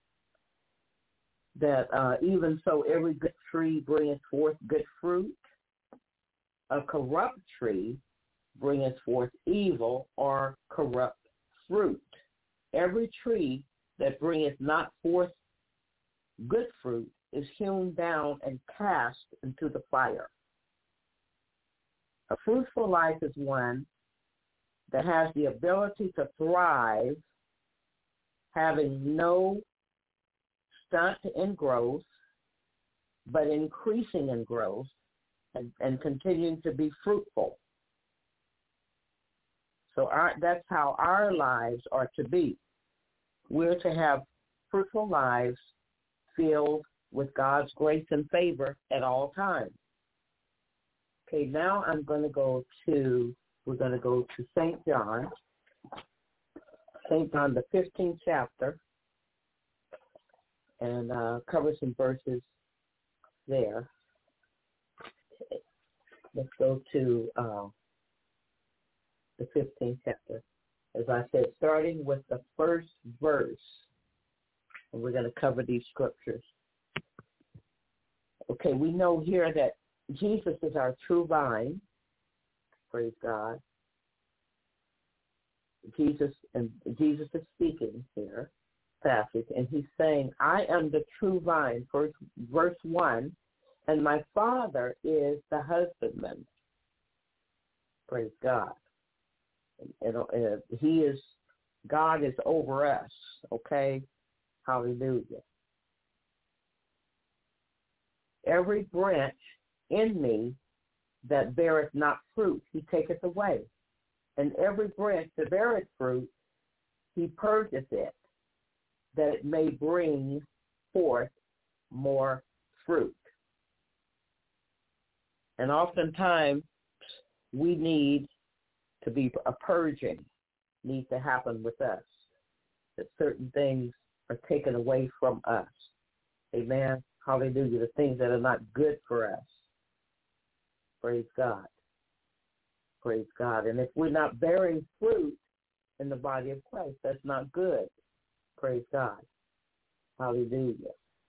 that uh, even so every good tree bringeth forth good fruit, a corrupt tree bringeth forth evil or corrupt fruit. Every tree that bringeth not forth good fruit is hewn down and cast into the fire. A fruitful life is one that has the ability to thrive, having no stunt in growth, but increasing in growth and, and continuing to be fruitful. So our, that's how our lives are to be. We're to have fruitful lives filled with God's grace and favor at all times. Okay, now I'm going to go to, we're going to go to Saint John, Saint John, the fifteenth chapter, and uh, cover some verses there. Okay. Let's go to uh, the fifteenth chapter. As I said, starting with the first verse, and we're going to cover these scriptures. Okay, we know here that Jesus is our true vine. Praise God. Jesus and Jesus is speaking here. passage, and he's saying, I am the true vine, verse, verse one, and my Father is the husbandman. Praise God. And, and, and he is, God is over us, okay? Hallelujah. Every branch in me that beareth not fruit, he taketh away. And every branch that beareth fruit, he purgeth it, that it may bring forth more fruit. And oftentimes, we need to be, a purging needs to happen with us, that certain things are taken away from us. Amen. Hallelujah. The things that are not good for us. Praise God. Praise God. And if we're not bearing fruit in the body of Christ, that's not good. Praise God. Hallelujah.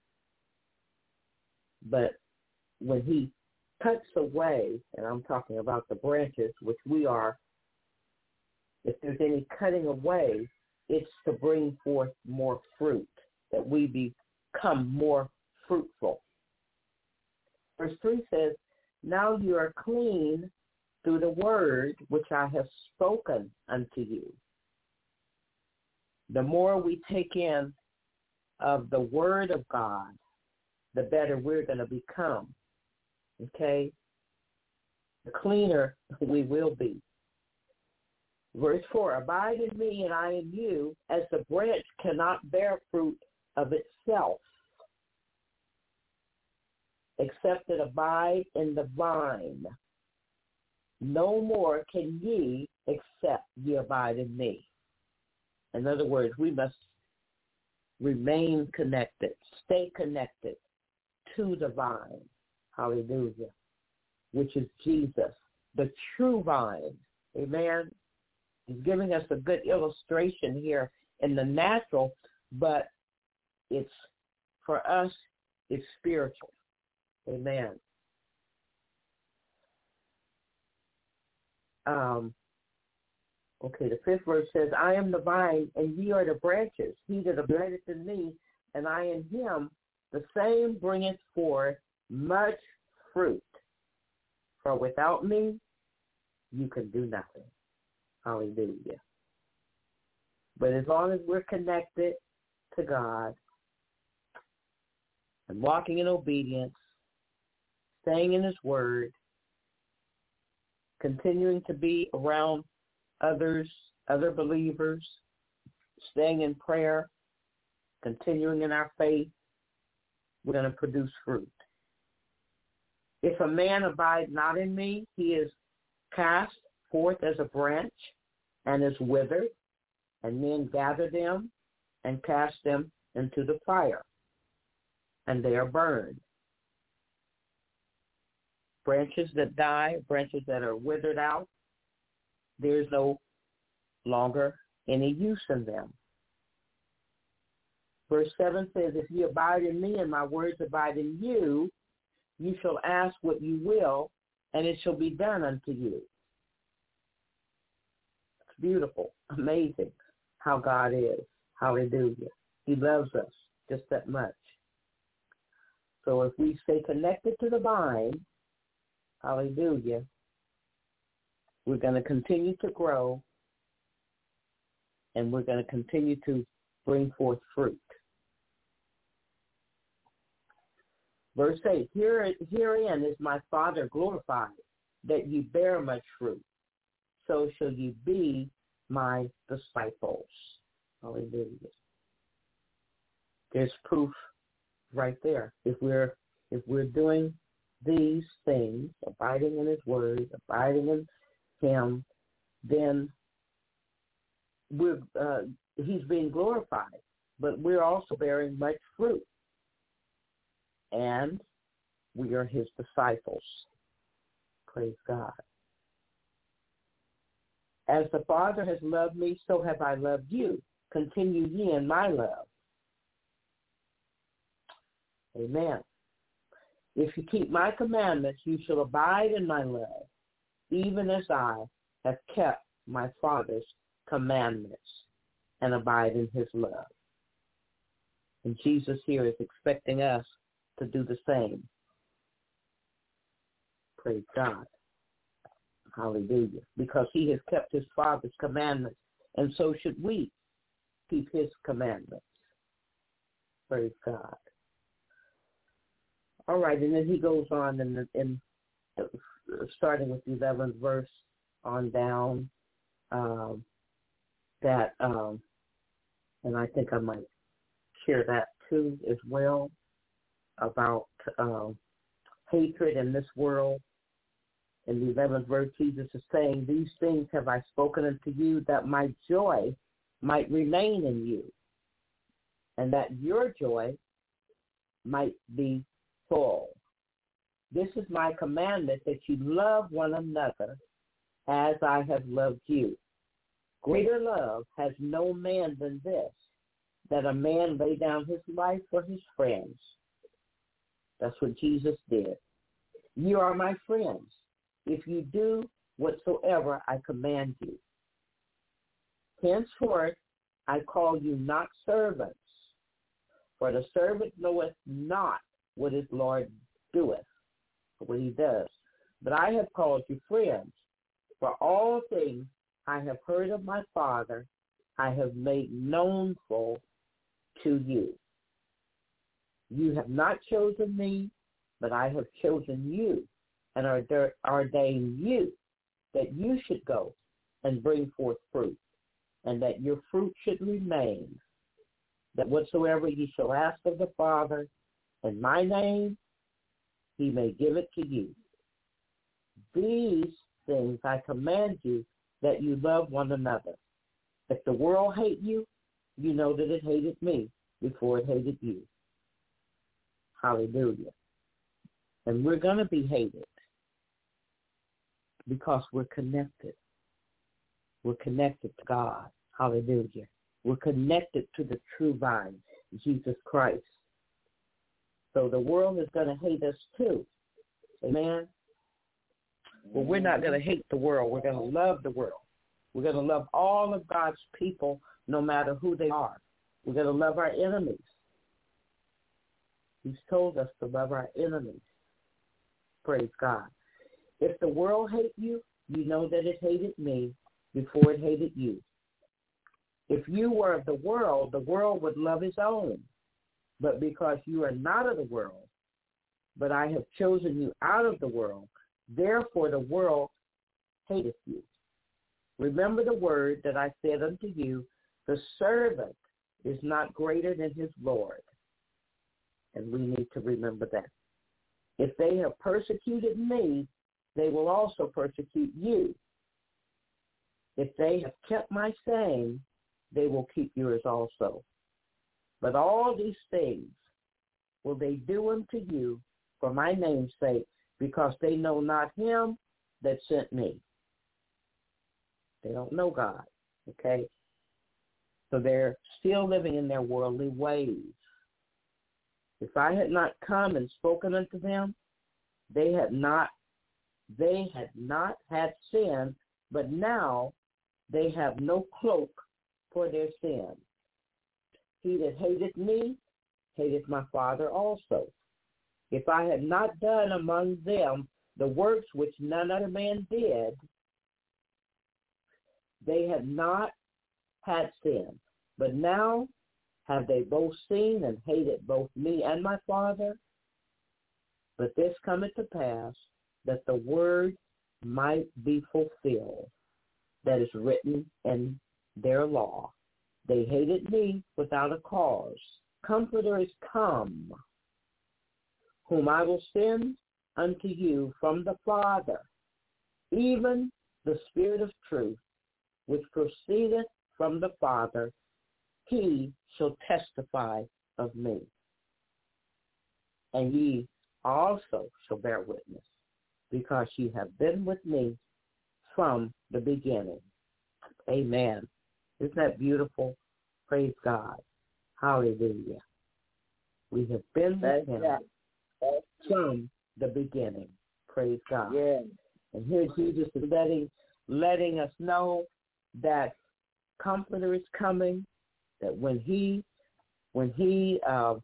But when he cuts away, and I'm talking about the branches, which we are, if there's any cutting away, it's to bring forth more fruit, that we become more fruitful. Verse three says, now you are clean through the word which I have spoken unto you. The more we take in of the word of God, the better we're going to become. Okay? The cleaner we will be. Verse four, abide in me and I in you, as the branch cannot bear fruit of itself, except it abide in the vine. No more can ye except ye abide in me. In other words, we must remain connected, stay connected to the vine. Hallelujah. Which is Jesus, the true vine. Amen. He's giving us a good illustration here in the natural, but it's, for us, it's spiritual. Amen. Um, okay, the fifth verse says, I am the vine, and ye are the branches. He that abideth in me, and I in him, the same bringeth forth much fruit. For without me, you can do nothing. Hallelujah. But as long as we're connected to God and walking in obedience, staying in his word, continuing to be around others, other believers, staying in prayer, continuing in our faith, we're going to produce fruit. If a man abide not in me, he is cast forth as a branch and is withered, and men gather them and cast them into the fire, and they are burned. Branches that die, branches that are withered out, there's no longer any use in them. Verse seven says, if you abide in me and my words abide in you, you shall ask what you will, and it shall be done unto you. It's beautiful, amazing how God is. Hallelujah. He loves us just that much. So if we stay connected to the vine, hallelujah, we're going to continue to grow, and we're going to continue to bring forth fruit. Verse eight, Here, herein is my Father glorified, that you bear much fruit. So shall you be my disciples. Hallelujah. There's proof right there. If we're if we're doing these things, abiding in his word, abiding in him, then we're uh, he's being glorified. But we're also bearing much fruit. And we are his disciples. Praise God. As the Father has loved me, so have I loved you. Continue ye in my love. Amen. If you keep my commandments, you shall abide in my love, even as I have kept my Father's commandments and abide in his love. And Jesus here is expecting us to do the same. Praise God. Hallelujah. Because he has kept his Father's commandments, and so should we keep his commandments. Praise God. All right, and then he goes on in, the, in the, starting with the eleventh verse on down, um, that, um, and I think I might share that too as well, about um, hatred in this world. In the eleventh verse, Jesus is saying, these things have I spoken unto you, that my joy might remain in you, and that your joy might be full. This is my commandment, that you love one another as I have loved you. Greater love has no man than this, that a man lay down his life for his friends. That's what Jesus did. You are my friends, if you do whatsoever I command you. Henceforth I call you not servants, for the servant knoweth not what his Lord doeth, what he does. But I have called you friends, for all things I have heard of my Father, I have made known to you. You have not chosen me, but I have chosen you and ordained you that you should go and bring forth fruit, and that your fruit should remain, that whatsoever ye shall ask of the Father in my name, he may give it to you. These things I command you, that you love one another. If the world hate you, you know that it hated me before it hated you. Hallelujah. And we're going to be hated because we're connected. We're connected to God. Hallelujah. We're connected to the true vine, Jesus Christ. So the world is going to hate us too. Amen. Well, we're not going to hate the world. We're going to love the world. We're going to love all of God's people, no matter who they are. We're going to love our enemies. He's told us to love our enemies. Praise God. If the world hate you, you know that it hated me before it hated you. If you were of the world, the world would love its own. But because you are not of the world, but I have chosen you out of the world, therefore the world hateth you. Remember the word that I said unto you, the servant is not greater than his Lord. And we need to remember that. If they have persecuted me, they will also persecute you. If they have kept my saying, they will keep yours also. But all these things will they do unto you for my name's sake, because they know not him that sent me. They don't know God, okay? So they're still living in their worldly ways. If I had not come and spoken unto them, they had not they had not had sin, but now they have no cloak for their sin. He that hated me hated my Father also. If I had not done among them the works which none other man did, they had not had sin. But now have they both seen and hated both me and my Father? But this cometh to pass, that the word might be fulfilled, that is written in their law. They hated me without a cause. Comforter is come, whom I will send unto you from the Father, even the Spirit of truth, which proceedeth from the Father. He shall testify of me. And ye also shall bear witness, because ye have been with me from the beginning. Amen. Isn't that beautiful? Praise God. Hallelujah. We have been with him from the beginning. Praise God. Yeah. And here Jesus is letting, letting us know that Comforter is coming, that when he when he, uh,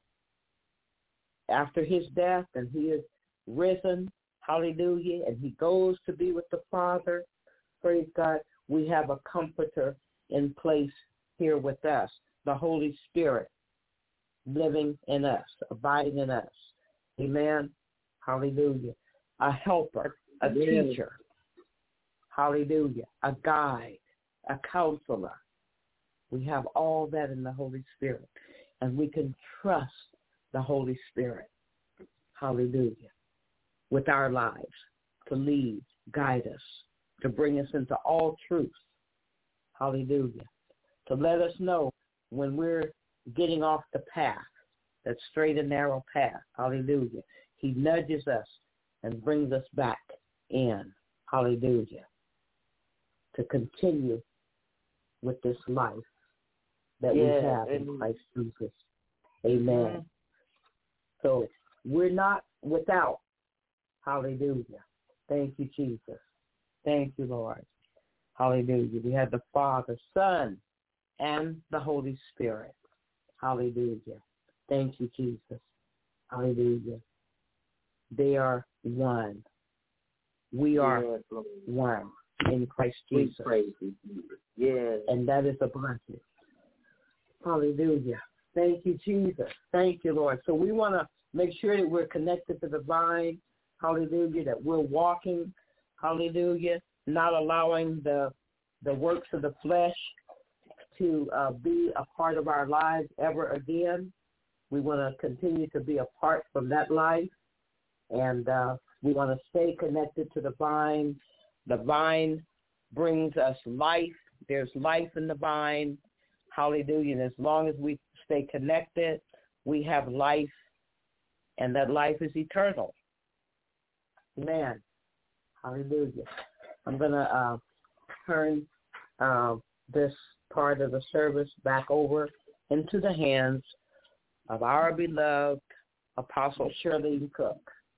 after his death and he is risen, hallelujah, and he goes to be with the Father, praise God, we have a comforter in place here with us, the Holy Spirit living in us, abiding in us. Amen. Hallelujah. A helper, a Amen. teacher. Hallelujah. A guide, a counselor. We have all that in the Holy Spirit. And we can trust the Holy Spirit. Hallelujah. With our lives to lead, guide us, to bring us into all truth. Hallelujah. To let us know when we're getting off the path, that straight and narrow path. Hallelujah. He nudges us and brings us back in. Hallelujah. To continue with this life that Yeah, we have in amen. Christ Jesus. Amen. Mm-hmm. So we're not without. Hallelujah. Thank you, Jesus. Thank you, Lord. Hallelujah. We have the Father, Son, and the Holy Spirit. Hallelujah. Thank you, Jesus. Hallelujah. They are one. We are Yes, Lord. one in Christ We Jesus. praise you, Jesus. Yes. And that is a blessing. Hallelujah. Thank you, Jesus. Thank you, Lord. So we want to make sure that we're connected to the vine. Hallelujah. That we're walking. Hallelujah. Not allowing the the works of the flesh to uh, be a part of our lives ever again. We want to continue to be apart from that life. And uh, we want to stay connected to the vine. The vine brings us life. There's life in the vine. Hallelujah. And as long as we stay connected, we have life, and that life is eternal. Amen. Hallelujah. I'm going to uh, turn uh, this part of the service back over into the hands of our beloved Apostle Shirley Cook.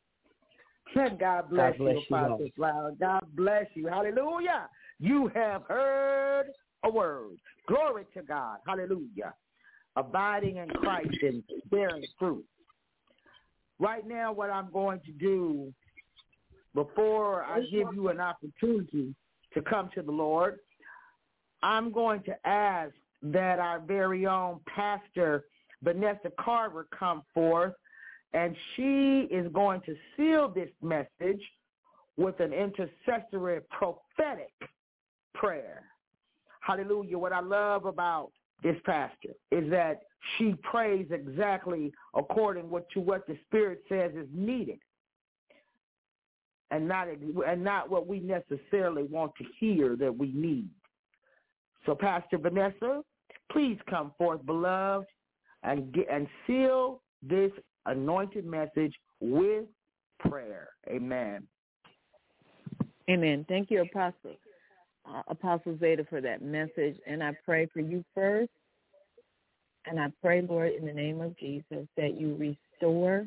God bless, God bless you, you all. Apostle Cloud. God bless you. Hallelujah. You have heard a word. Glory to God. Hallelujah. Abiding in Christ and bearing fruit. Right now, what I'm going to do, before I give you an opportunity to come to the Lord, I'm going to ask that our very own Pastor Vanessa Carver come forth, and she is going to seal this message with an intercessory prophetic prayer. Hallelujah. What I love about this pastor is that she prays exactly according to what the Spirit says is needed, and not and not what we necessarily want to hear that we need. So, Pastor Vanessa, please come forth, beloved, and get, and seal this anointed message with prayer. Amen. Amen. Thank you, Apostle uh, Apostle Zeta, for that message. And I pray for you first. And I pray, Lord, in the name of Jesus, that you restore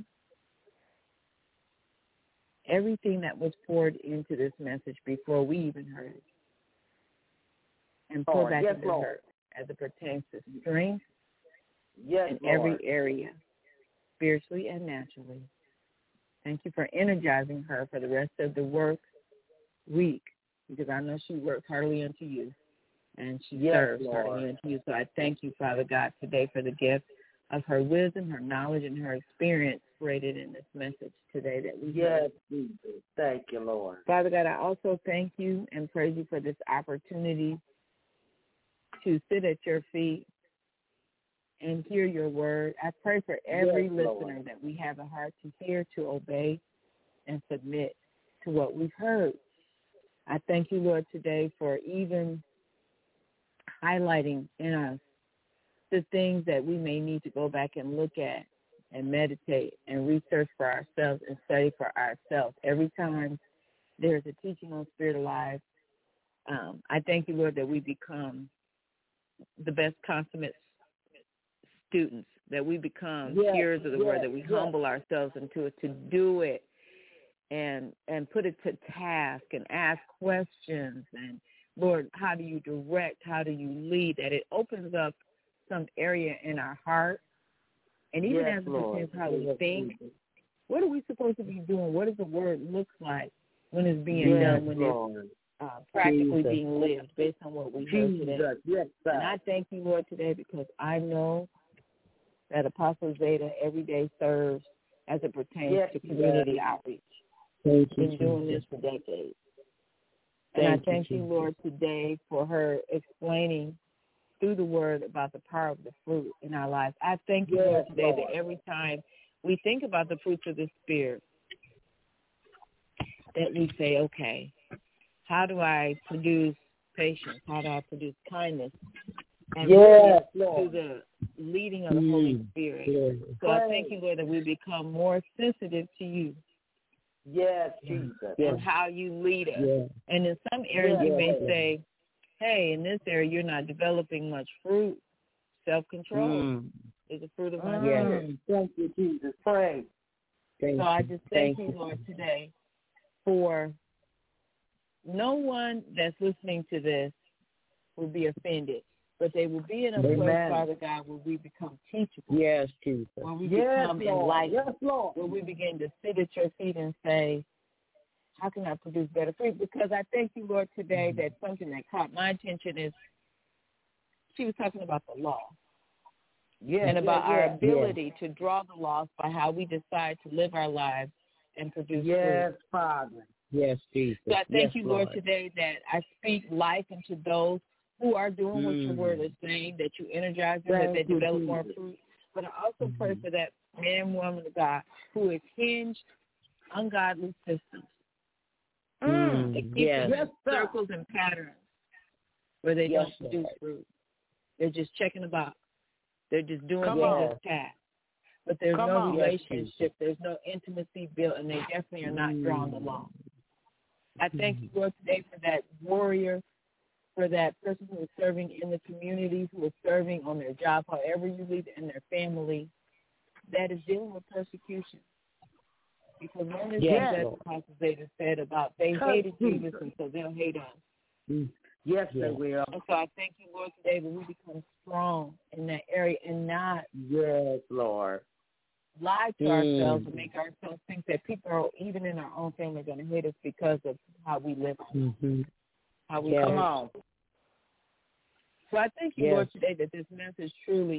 everything that was poured into this message before we even heard it, and pour Lord, back yes, into Lord. her as it pertains to strength Yes, in Lord. every area, spiritually and naturally. Thank you for energizing her for the rest of the work week, because I know she works heartily unto you, and she Yes, serves Lord. heartily unto you. So I thank you, Father God, today for the gift of her wisdom, her knowledge, and her experience created in this message today that we Yes, heard. Jesus. Thank you, Lord. Father God, I also thank you and praise you for this opportunity to sit at your feet and hear your word. I pray for every Yes, listener Lord. that we have a heart to hear, to obey, and submit to what we've heard. I thank you, Lord, today for even highlighting in us the things that we may need to go back and look at and meditate and research for ourselves and study for ourselves. Every time there's a teaching on Spirit Alive, um, I thank you, Lord, that we become the best consummate students, that we become Yes, hearers of the yes, word, that we yes. humble ourselves into it, to do it and and put it to task and ask questions. And, Lord, how do you direct? How do you lead? That it opens up some area in our heart And even Yes, as it Lord. pertains to how we Yes, think, Jesus. what are we supposed to be doing? What does the word look like when it's being Yes, done, when Lord. it's uh, practically Jesus. being lived based on what we heard today? Jesus. Yes, sir. And I thank you, Lord, today because I know that Apostle Zeta every day serves as it pertains Yes, to he community does. outreach. Thank She's you, been doing this Jesus. for decades. And Thank I you, thank you, Jesus. Lord, today for her explaining through the word about the power of the fruit in our lives. I thank you, Yes, Lord, today Lord. that every time we think about the fruits of the Spirit, that we say, okay, how do I produce patience? How do I produce kindness? And Yes, really Lord. through the leading of the Holy Mm. Spirit. Yes. So I thank you, Lord, that we become more sensitive to you Yes, Jesus. Yes. and how you lead us. Yes. And in some areas Yes. you may say, hey, in this area you're not developing much fruit. Self-control Mm. is a fruit of my Mm. spirit. Thank you, Jesus. Pray. Thank So you. I just thank, Thank you, Lord, today for no one that's listening to this will be offended, but they will be in a Amen. place, Father God, where we become teachable, Yes, Jesus. where we Yes, become Lord. enlightened, Yes, Lord. where we begin to sit at your feet and say, how can I produce better fruit? Because I thank you, Lord, today that something that caught my attention is she was talking about the law Yes, and about yes, our yes. ability to draw the laws by how we decide to live our lives and produce Yes, fruit. Father. Yes, Jesus. So I thank yes, you, Lord, today that I speak life into those who are doing what your Mm. word is saying, that you energize them, that Thank they you, develop more Jesus. fruit. But I also Mhm. pray for that man, woman of God who is hinged, ungodly systems. Mm. They keep Yes. them in Yes, sir. circles and patterns where they Yes, don't produce Lord. fruit. They're just checking the box. They're just doing Come things on. as tasks. But there's Come no on. Yes, relationship. There's no intimacy built, and they definitely are not drawing the law. I thank you, Lord, today for that warrior, for that person who is serving in the community, who is serving on their job, however you lead, in their family, that is dealing with persecution. Because one of the Yes, things that Lord. Apostle Zeta said about they Touch hated Jesus, Jesus. and so they'll hate us. Mm. Yes, they Yes. will. And so I thank you, Lord, today that we become strong in that area and not Yes, Lord. lie to Mm. ourselves and make ourselves think that people are, even in our own family, are going to hate us because of how we live, Mm-hmm. how we Yes. Come serve. on. So I thank you, Yes. Lord, today that this message truly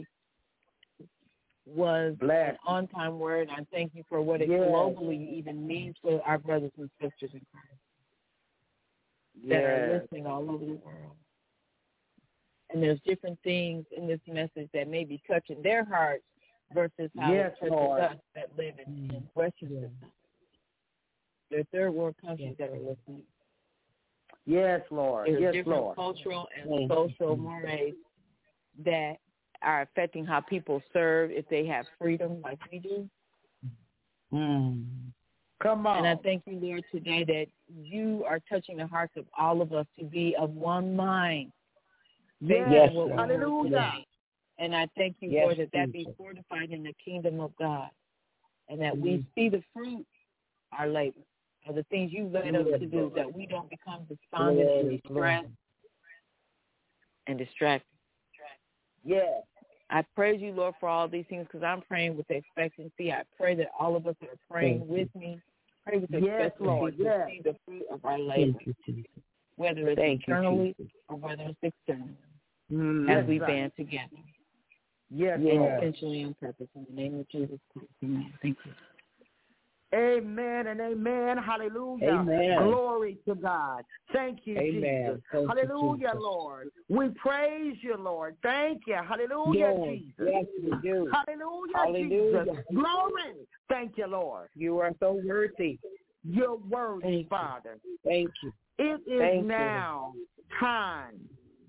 was Bless. an on-time word. And I thank you for what it Yes. globally even means for our brothers and sisters in Christ that are Yes. listening all over the world. And there's different things in this message that may be touching their hearts versus how Yes, it touches Lord. us that live in, in Western Yes. society. There are third world countries that are listening. Yes, Lord. There's Yes, different Lord. cultural and Thank you. social mores that are affecting how people serve if they have freedom like we do. Mm. Come on. And I thank you, Lord, today that you are touching the hearts of all of us to be of one mind. based Yes. on what we heard Hallelujah. today. And I thank you, Yes, Lord, that that be Jesus. fortified in the kingdom of God and that Mhm. we see the fruit, our labor, of the things you led us Yes, to do, Lord. that we don't become despondent and Glory, distressed glory. and distracted. Yes. I praise you, Lord, for all these things because I'm praying with expectancy. I pray that all of us that are praying Thank you. with me pray with Yes, expectancy Lord, to yes. see the fruit of our labor, Thank you, Jesus. whether it's Thank you, internally Jesus. or whether it's externally, Mm, as yes, we sir. band together. Yes, And Lord. essentially on purpose. In the name of Jesus Christ. Amen. Thank you. Amen and amen. Hallelujah. Amen. Glory to God. Thank you, Amen. Jesus. Thank you, Hallelujah, Jesus. Lord. We praise you, Lord. Thank you. Hallelujah, Yes, Jesus. yes, we do. Hallelujah, Hallelujah. Jesus. Glory. Thank you, Lord. You are so worthy. Your word, Thank you. Father. Thank you. It is Thank you. now time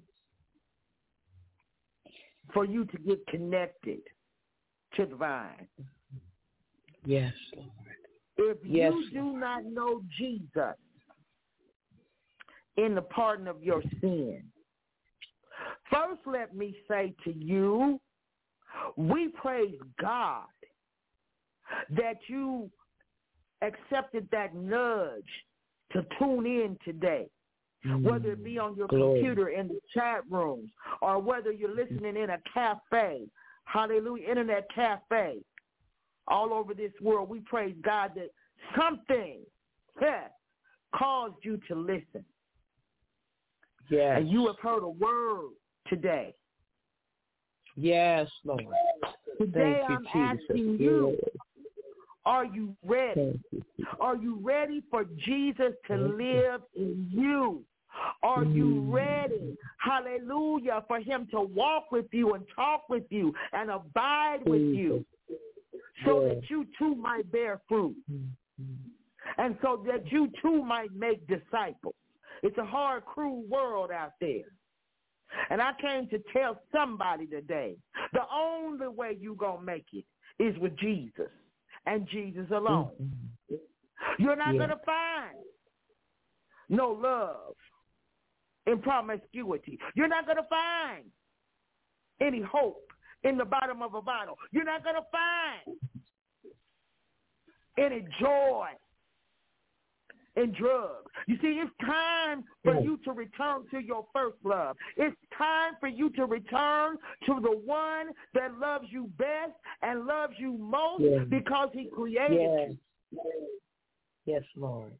for you to get connected to the vine. Yes, Lord. If Yes, you do not know Jesus in the pardon of your sin, first let me say to you, we praise God that you accepted that nudge to tune in today, Mm. whether it be on your Glory. computer in the chat rooms or whether you're listening in a cafe. hallelujah, internet cafe all over this world. We praise God that something yeah, caused you to listen. Yes. And you have heard a word today. Yes, Lord. Today Thank you, I'm Jesus. asking you, Yes. are you ready? You. Are you ready for Jesus to Thank live in you? Are mm. you ready, hallelujah, for him to walk with you and talk with you and abide with Jesus. you so yes. that you too might bear fruit Mm-hmm. and so that you too might make disciples? It's a hard, cruel world out there. And I came to tell somebody today, the only way you're going to make it is with Jesus and Jesus alone. Mm-hmm. You're not yeah. going to find no love in promiscuity. You're not going to find any hope in the bottom of a bottle. You're not going to find any joy in drugs. You see, it's time for yeah. you to return to your first love. It's time for you to return to the one that loves you best and loves you most yeah. because he created yes. you. Yes, Lord.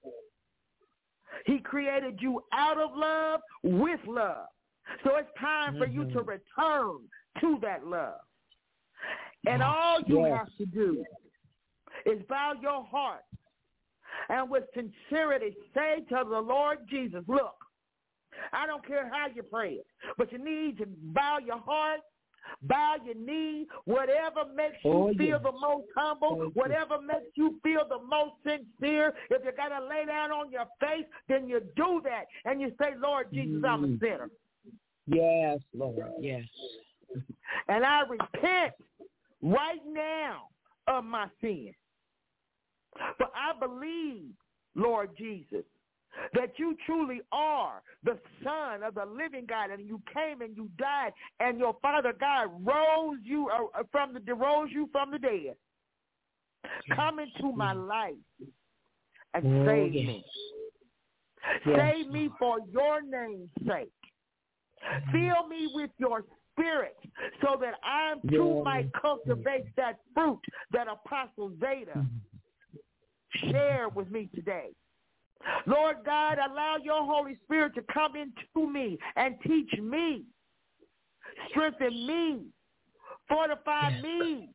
He created you out of love with love. So it's time mm-hmm. for you to return to that love. And all you yes. have to do is bow your heart and with sincerity say to the Lord Jesus, look, I don't care how you pray it, but you need to bow your heart, bow your knee, whatever makes you oh, feel yes. the most humble, Thank whatever you. makes you feel the most sincere. If you got to lay down on your face, then you do that. And you say, Lord Jesus, mm. I'm a sinner. Yes, Lord, yes. And I repent right now of my sin. But I believe, Lord Jesus, that you truly are the Son of the living God, and you came and you died, and your Father God rose you uh, from the rose you from the dead. Come into my life and oh, save yes. me. Yes. Save me for your name's sake. Fill me with your Spirit so that I too yes. might cultivate that fruit that Apostle Zeta shared with me today. Lord God, allow your Holy Spirit to come into me and teach me, strengthen me, fortify yes. me.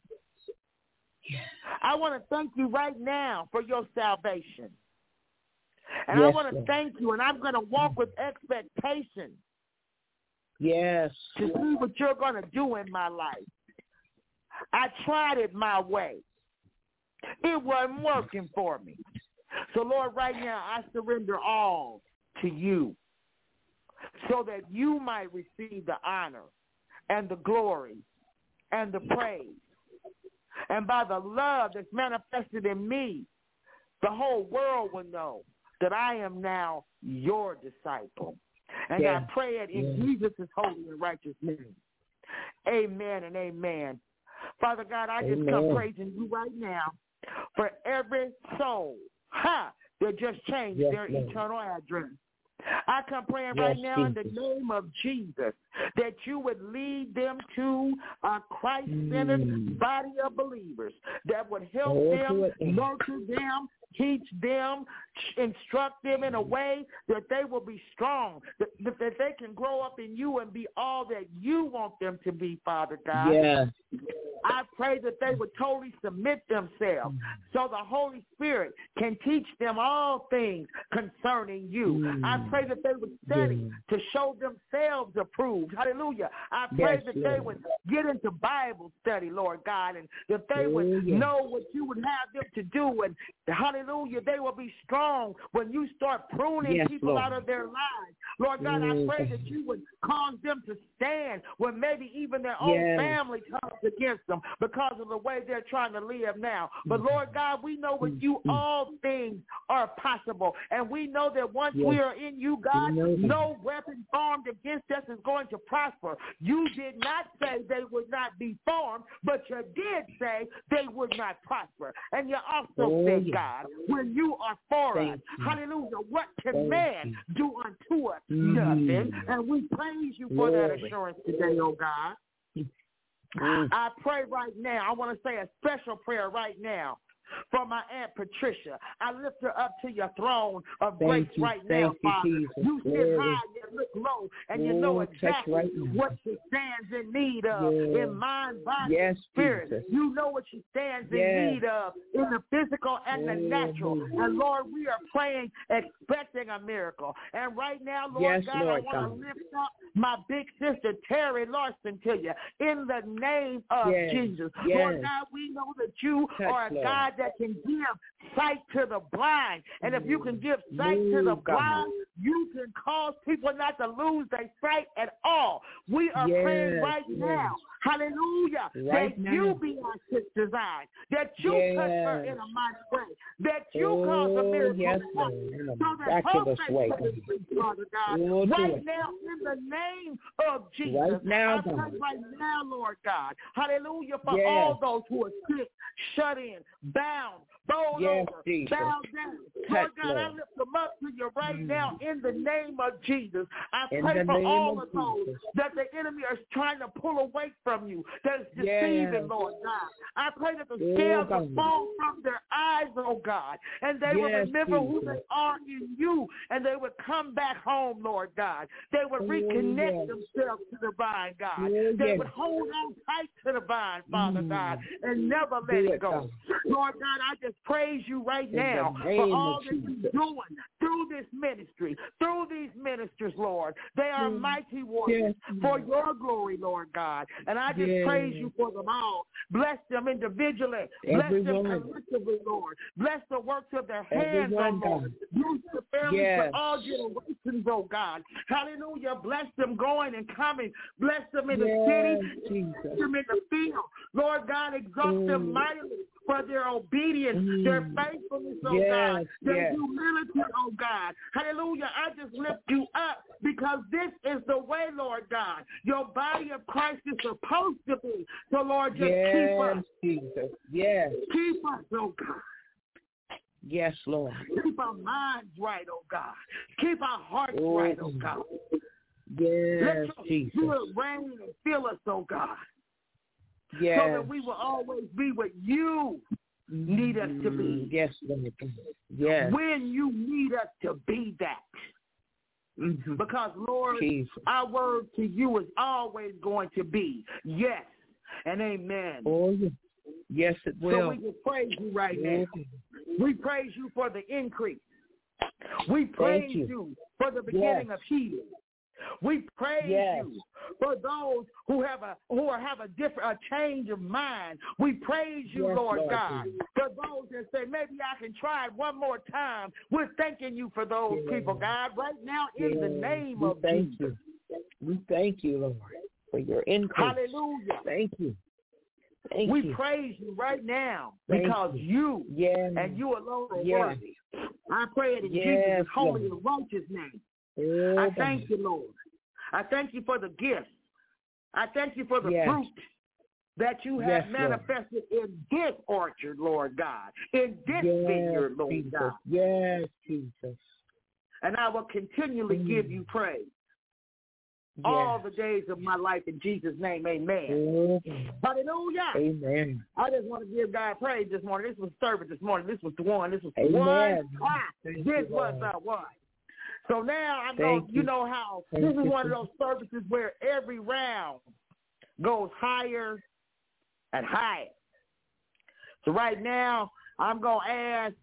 I want to thank you right now for your salvation. And yes, I want to Lord. thank you, and I'm going to walk with expectation. Yes. To see what you're going to do in my life. I tried it my way. It wasn't working for me. So, Lord, right now, I surrender all to you so that you might receive the honor and the glory and the praise. And by the love that's manifested in me, the whole world will know that I am now your disciple. And yeah. I pray it in yeah. Jesus' holy and righteous name. Amen and amen. Father God, I just amen. come praising you right now for every soul ha, that just changed yes, their Lord. eternal address. I come praying yes, right now Jesus. in the name of Jesus that you would lead them to a Christ-centered mm. body of believers that would help oh, them, nurture them, teach them, instruct them in a way that they will be strong, that, that they can grow up in you and be all that you want them to be, Father God. Yes. I pray that they would totally submit themselves so the Holy Spirit can teach them all things concerning you. Mm. I pray that they would study yeah. to show themselves approved. Hallelujah. I pray yes, that Lord. they would get into Bible study, Lord God, and that they would oh, yeah. know what you would have them to do. And hallelujah, they will be strong when you start pruning yes, people Lord. out of their lives. Lord God, mm. I pray that you would cause them to stand when maybe even their own yes. family comes against them because of the way they're trying to live now. But Lord God, we know with you all things are possible. And we know that once yes. we are in you, God, no weapon formed against us is going to prosper. You did not say they would not be formed, but you did say they would not prosper. And you also oh, said, yes. God, when you are for Thank us, you. hallelujah, what can Thank man you. do unto us? Mm. Nothing. And we praise you for Lord. that assurance today, oh God. Mm. I pray right now. I want to say a special prayer right now for my Aunt Patricia. I lift her up to your throne of Thank grace you, right thank now, you, Father. Jesus. You sit Glory. high and look low, and Oh, you know touch exactly right now. what she stands in need of Yes. in mind, body, Yes, and spirit. Jesus. You know what she stands Yes. in need of in the physical and the Oh, natural. Jesus. And Lord, we are praying, expecting a miracle. And right now, Lord Yes, God, Lord I want God. to lift up my big sister Terry Larson to you in the name of Yes. Jesus. Yes. Lord God, we know that you Touch, are a Lord. God that can give sight to the blind. And if you can give sight to the Move, God. blind, you can cause people not to lose their sight at all. We are Yes, praying right yes. now, hallelujah, Right that now. you be our sister's eye, that you touch her Yes. in a mighty way, that you Oh, cause a miracle yes, to Lord, happen, in a so that her miraculous faith way. will increase, Father God. Oh, do Right it. now, in the name of Jesus, Right now, I pray God. right now, Lord God, hallelujah, for Yes. all those who are sick, shut in, bound, bowled Yes, over, Jesus. bowed down. Touch, Lord God, I Lord. lift them up to you right Mm. now in the name of Jesus. I In pray the for name all of of those Jesus. that the enemy is trying to pull away from you, that is Yes. deceiving, Lord God. I pray that the Oh, scales God. will fall from their eyes, oh God, and they will Yes, remember who Jesus. they are in you, and they would come back home, Lord God. They would Oh, reconnect yes. themselves to the vine, God. Oh, They yes. would hold on tight to the vine, Father Mm. God, and never let Do it it, go. God. Lord God, I just praise you right In now the for name all of that you're Jesus. doing through this ministry, through these ministers, Lord. They are Mm. mighty warriors Yes. for your glory, Lord God. And I just Yes. praise you for them all. Bless them individually. Bless Everyone. them collectively, Lord. Bless the works of their hands, Everyone, oh Lord. Use the families Yes. for all generations, oh God. Hallelujah. Bless them going and coming. Bless them in Yes, the city. Jesus. Bless them in the field. Lord God, exalt Mm. them mightily for their obedience, Mm. their faithfulness, oh Yes, God, their yes. humility, oh God. Hallelujah. I just lift you up because this is the way, Lord God. Your body of Christ is supposed to be. So, Lord, just Yes, keep us. Jesus. Yes. Keep us, oh God. Yes, Lord. Keep our minds right, oh God. Keep our hearts Oh, right, oh God. Yes, Let your Jesus. spirit reign and fill us, oh God. Yes. So that we will always be what you need us to be. Mm, yes, Lord. Yes. When you need us to be that. Mm-hmm. Because, Lord, Jesus. our word to you is always going to be yes and amen. Oh, yes. Yes, it will. So we just praise you right now. We praise you for the increase. We praise you. you for the beginning Yes. of healing. We praise Yes. you for those who have a who are, have a different a change of mind. We praise you, Yes, Lord, Lord God. Jesus. For those that say maybe I can try it one more time. We're thanking you for those Yes. people, God, right now in the Yes. name we of thank Jesus. you. We thank you, Lord, for your increase. Hallelujah. Thank you. Thank we you. praise you right now Thank because you, you. Yes. and you alone are Yes. worthy. I pray it in Yes, Jesus' holy Lord. and righteous name. Oh, I God. thank you, Lord. I thank you for the gifts. I thank you for the Yes. fruit that you have Yes, Lord. manifested in this orchard, Lord God, in this Yes, vineyard, Lord Jesus. God. Yes, Jesus. And I will continually Mm. give you praise Yes. all the days of my life in Jesus' name. Amen. Oh, Hallelujah. amen. I just want to give God praise this morning. This was service this morning. This was the one. This was the Amen. one. Ah, Thank this you, was Lord. the one. So now I'm Thank going to, you. you know how Thank this is you, one of those services where every round goes higher and higher. So right now I'm going to ask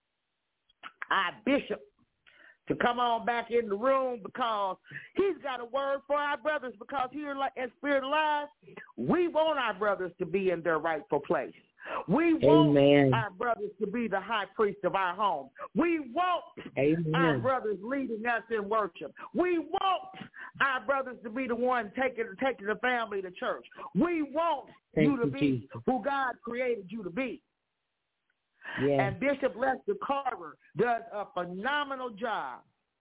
our bishop to come on back in the room because he's got a word for our brothers because here at Spirit Alive, we want our brothers to be in their rightful place. We want Amen. our brothers to be the high priest of our home. We want Amen. our brothers leading us in worship. We want our brothers to be the one taking taking the family to church. We want Thank you to you, be Jesus. who God created you to be. Yes. And Bishop Lester Carver does a phenomenal job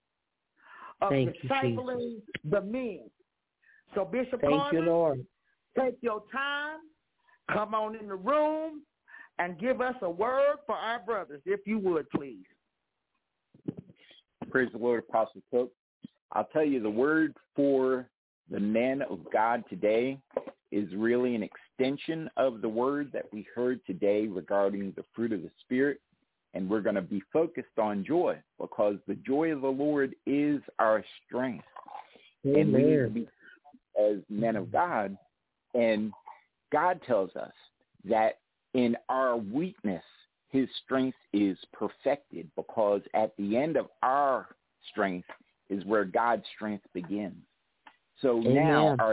of Thank you, discipling the men. So Bishop Thank Carver, you, Lord. take your time, come on in the room, and give us a word for our brothers, if you would, please. Praise the Lord, Apostle Cook. I'll tell you the word for the men of God today is really an extension of the word that we heard today regarding the fruit of the Spirit. And we're going to be focused on joy because the joy of the Lord is our strength. Amen. And we need to be as men of God. And God tells us that in our weakness, his strength is perfected, because at the end of our strength is where God's strength begins. So Amen. Now our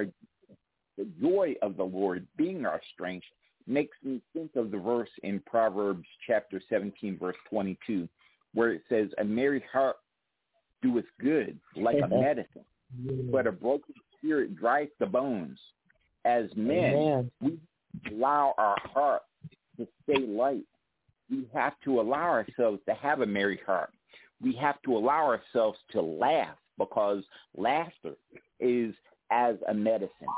the joy of the Lord being our strength makes me think of the verse in Proverbs chapter seventeen, verse twenty-two, where it says, a merry heart doeth good like a medicine, but a broken spirit drieth the bones. As men, Amen. We allow our heart to stay light. We have to allow ourselves to have a merry heart. We have to allow ourselves to laugh, because laughter is as a medicine.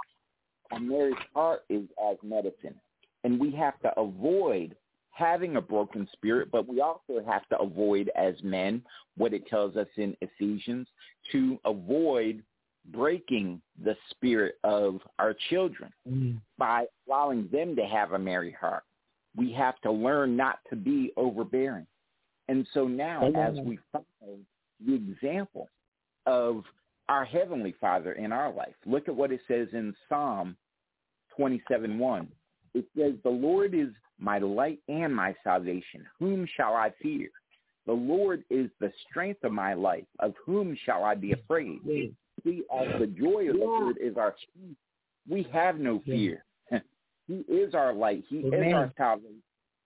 A merry heart is as medicine. And we have to avoid having a broken spirit, but we also have to avoid as men what it tells us in Ephesians, to avoid breaking the spirit of our children mm. by allowing them to have a merry heart. We have to learn not to be overbearing. And so now, Amen. As we follow the example of our Heavenly Father in our life, look at what it says in Psalm twenty-seven one. It says, the Lord is my light and my salvation. Whom shall I fear? The Lord is the strength of my life. Of whom shall I be afraid? Yeah. See, as the joy of the Lord is our strength, we have no fear. Yeah. He is our light. He Amen. Is our salvation.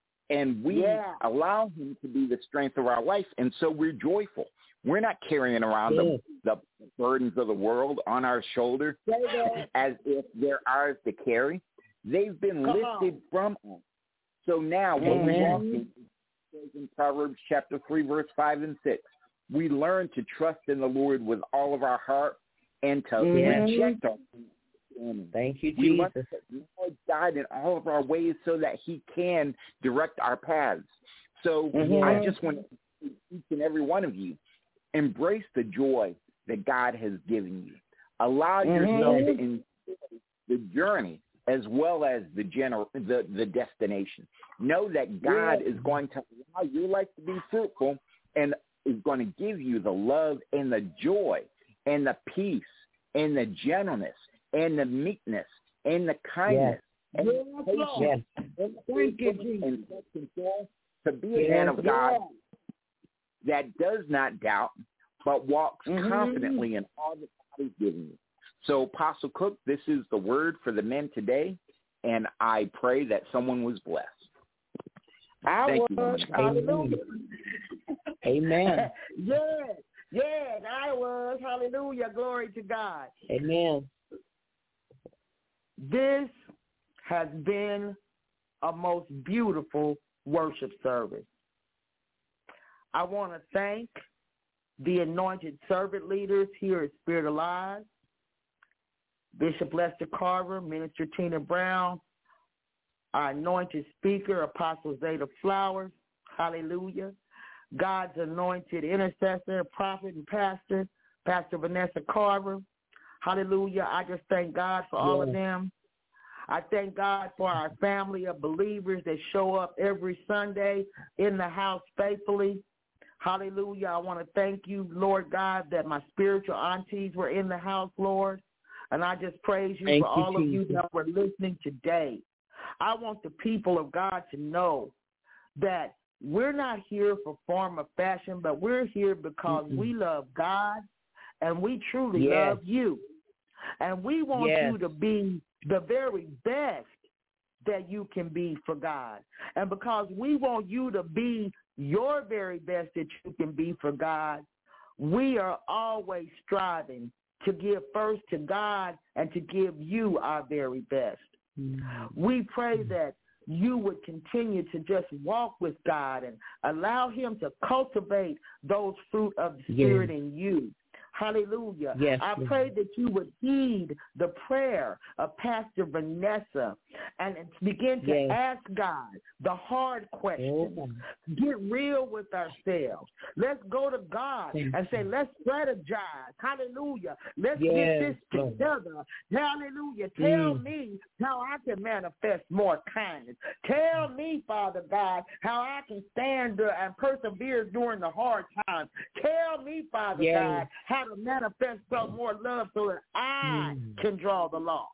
And we yeah. allow him to be the strength of our life. And so we're joyful. We're not carrying around yeah. the, the burdens of the world on our shoulder yeah. as if they're ours to carry. They've been Come lifted on. From us. So now when we walk in, in Proverbs chapter three, verse five and six, we learn to trust in the Lord with all of our heart and to mm-hmm. reject our sin. Thank you, we Jesus. Must Lord God in all of our ways so that he can direct our paths. So mm-hmm. I just want to each and every one of you, embrace the joy that God has given you. Allow mm-hmm. yourself to enjoy the journey as well as the general, the, the destination. Know that God yeah. is going to allow your life to be fruitful and is going to give you the love and the joy and the peace and the gentleness and the meekness and the kindness yes. and yes. the patience yes. and the and self-control to be a yes. man of God that does not doubt but walks mm-hmm. confidently in all that God has given you. So, Apostle Cook, this is the word for the men today, and I pray that someone was blessed. I Thank was. you, hallelujah. Amen. yes, yes, I was. Hallelujah. Glory to God. Amen. This has been a most beautiful worship service. I want to thank the anointed servant leaders here at Spirit Alive, Bishop Lester Carver, Minister Tina Brown, our anointed speaker, Apostle Zeta Flowers, hallelujah, God's anointed intercessor, prophet and pastor, Pastor Vanessa Carver, hallelujah. I just thank God for all yes. of them. I thank God for our family of believers that show up every Sunday in the house faithfully. Hallelujah. I want to thank you, Lord God, that my spiritual aunties were in the house, Lord. And I just praise you thank for you, all Jesus. of you that were listening today. I want the people of God to know that we're not here for form or fashion, but we're here because mm-hmm. we love God and we truly yes. love you. And we want yes. you to be the very best that you can be for God. And because we want you to be your very best that you can be for God, we are always striving to give first to God and to give you our very best. Mm-hmm. We pray that you would continue to just walk with God and allow him to cultivate those fruit of the Spirit yes. in you. Hallelujah. Yes, I Lord. pray that you would heed the prayer of Pastor Vanessa and begin to Yes. ask God the hard questions. Oh. Get real with ourselves. Let's go to God Thank and say, let's strategize. Hallelujah. Let's Yes, get this Lord. together. Hallelujah. Tell Mm. me how I can manifest more kindness. Tell me, Father God, how I can stand there and persevere during the hard times. Tell me, Father Yes. God, how to manifest some more love so that I Mm. can draw the law.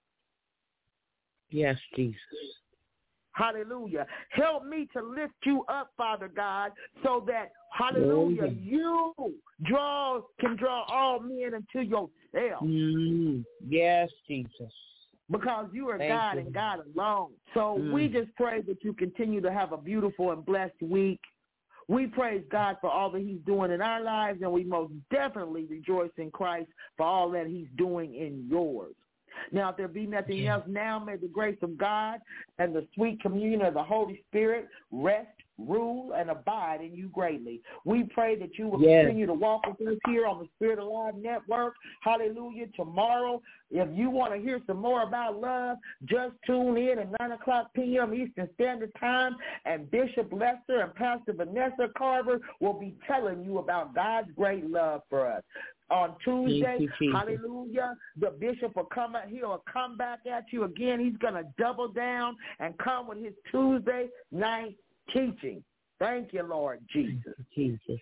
Yes, Jesus. Hallelujah. Help me to lift you up, Father God, so that, hallelujah, Hallelujah. you draw can draw all men into yourself. Mm. Yes, Jesus. Because you are Thank God you. and God alone. So Mm. we just pray that you continue to have a beautiful and blessed week. We praise God for all that he's doing in our lives, and we most definitely rejoice in Christ for all that he's doing in yours. Now, if there be nothing Yeah. else, now may the grace of God and the sweet communion of the Holy Spirit rest, rule, and abide in you greatly. We pray that you will Yes. continue to walk with us here on the Spirit Alive Network. Hallelujah. Tomorrow, if you want to hear some more about love, just tune in at nine o'clock p.m. Eastern Standard Time, and Bishop Lester and Pastor Vanessa Carver will be telling you about God's great love for us. On Tuesday, you, Jesus. hallelujah, the bishop will come out, he'll come back at you again. He's going to double down and come with his Tuesday night teaching. Thank you, Lord Jesus. Jesus.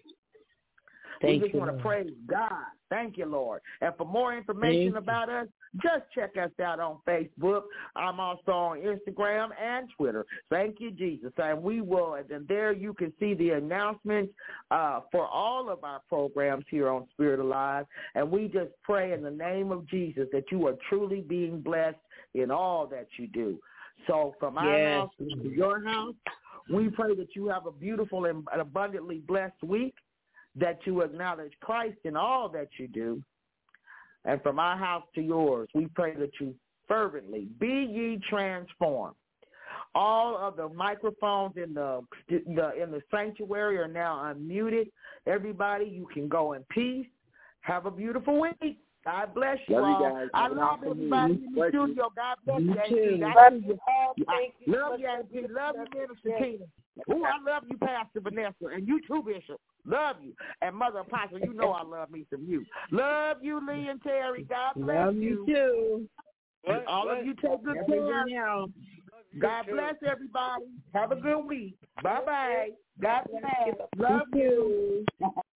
We Thank just you, want to Lord. praise God. Thank you, Lord. And for more information Thank about us, just check us out on Facebook. I'm also on Instagram and Twitter. Thank you, Jesus. And we will, and there you can see the announcements uh, for all of our programs here on Spirit Alive. And we just pray in the name of Jesus that you are truly being blessed in all that you do. So from our Yes. house to your house, we pray that you have a beautiful and abundantly blessed week, that you acknowledge Christ in all that you do. And from our house to yours, we pray that you fervently be ye transformed. All of the microphones in the, the in the sanctuary are now unmuted. Everybody, you can go in peace. Have a beautiful week. God bless you Love you all. guys. I Have an love awesome everybody week. in the Bless you. studio. God bless You you, too. A P. I Love see you all. Thank you. Love you, A P. Love you, Minister Tina. Ooh, I love you, Pastor Vanessa. And you too, Bishop. Love you. And Mother Apostle, you know I love me some you. Love you, Lee and Terry. God bless Love you too. What? All What? of you take good Every care. day now. God bless everybody. Have a good week. Bye-bye. God bless. Love You you. too.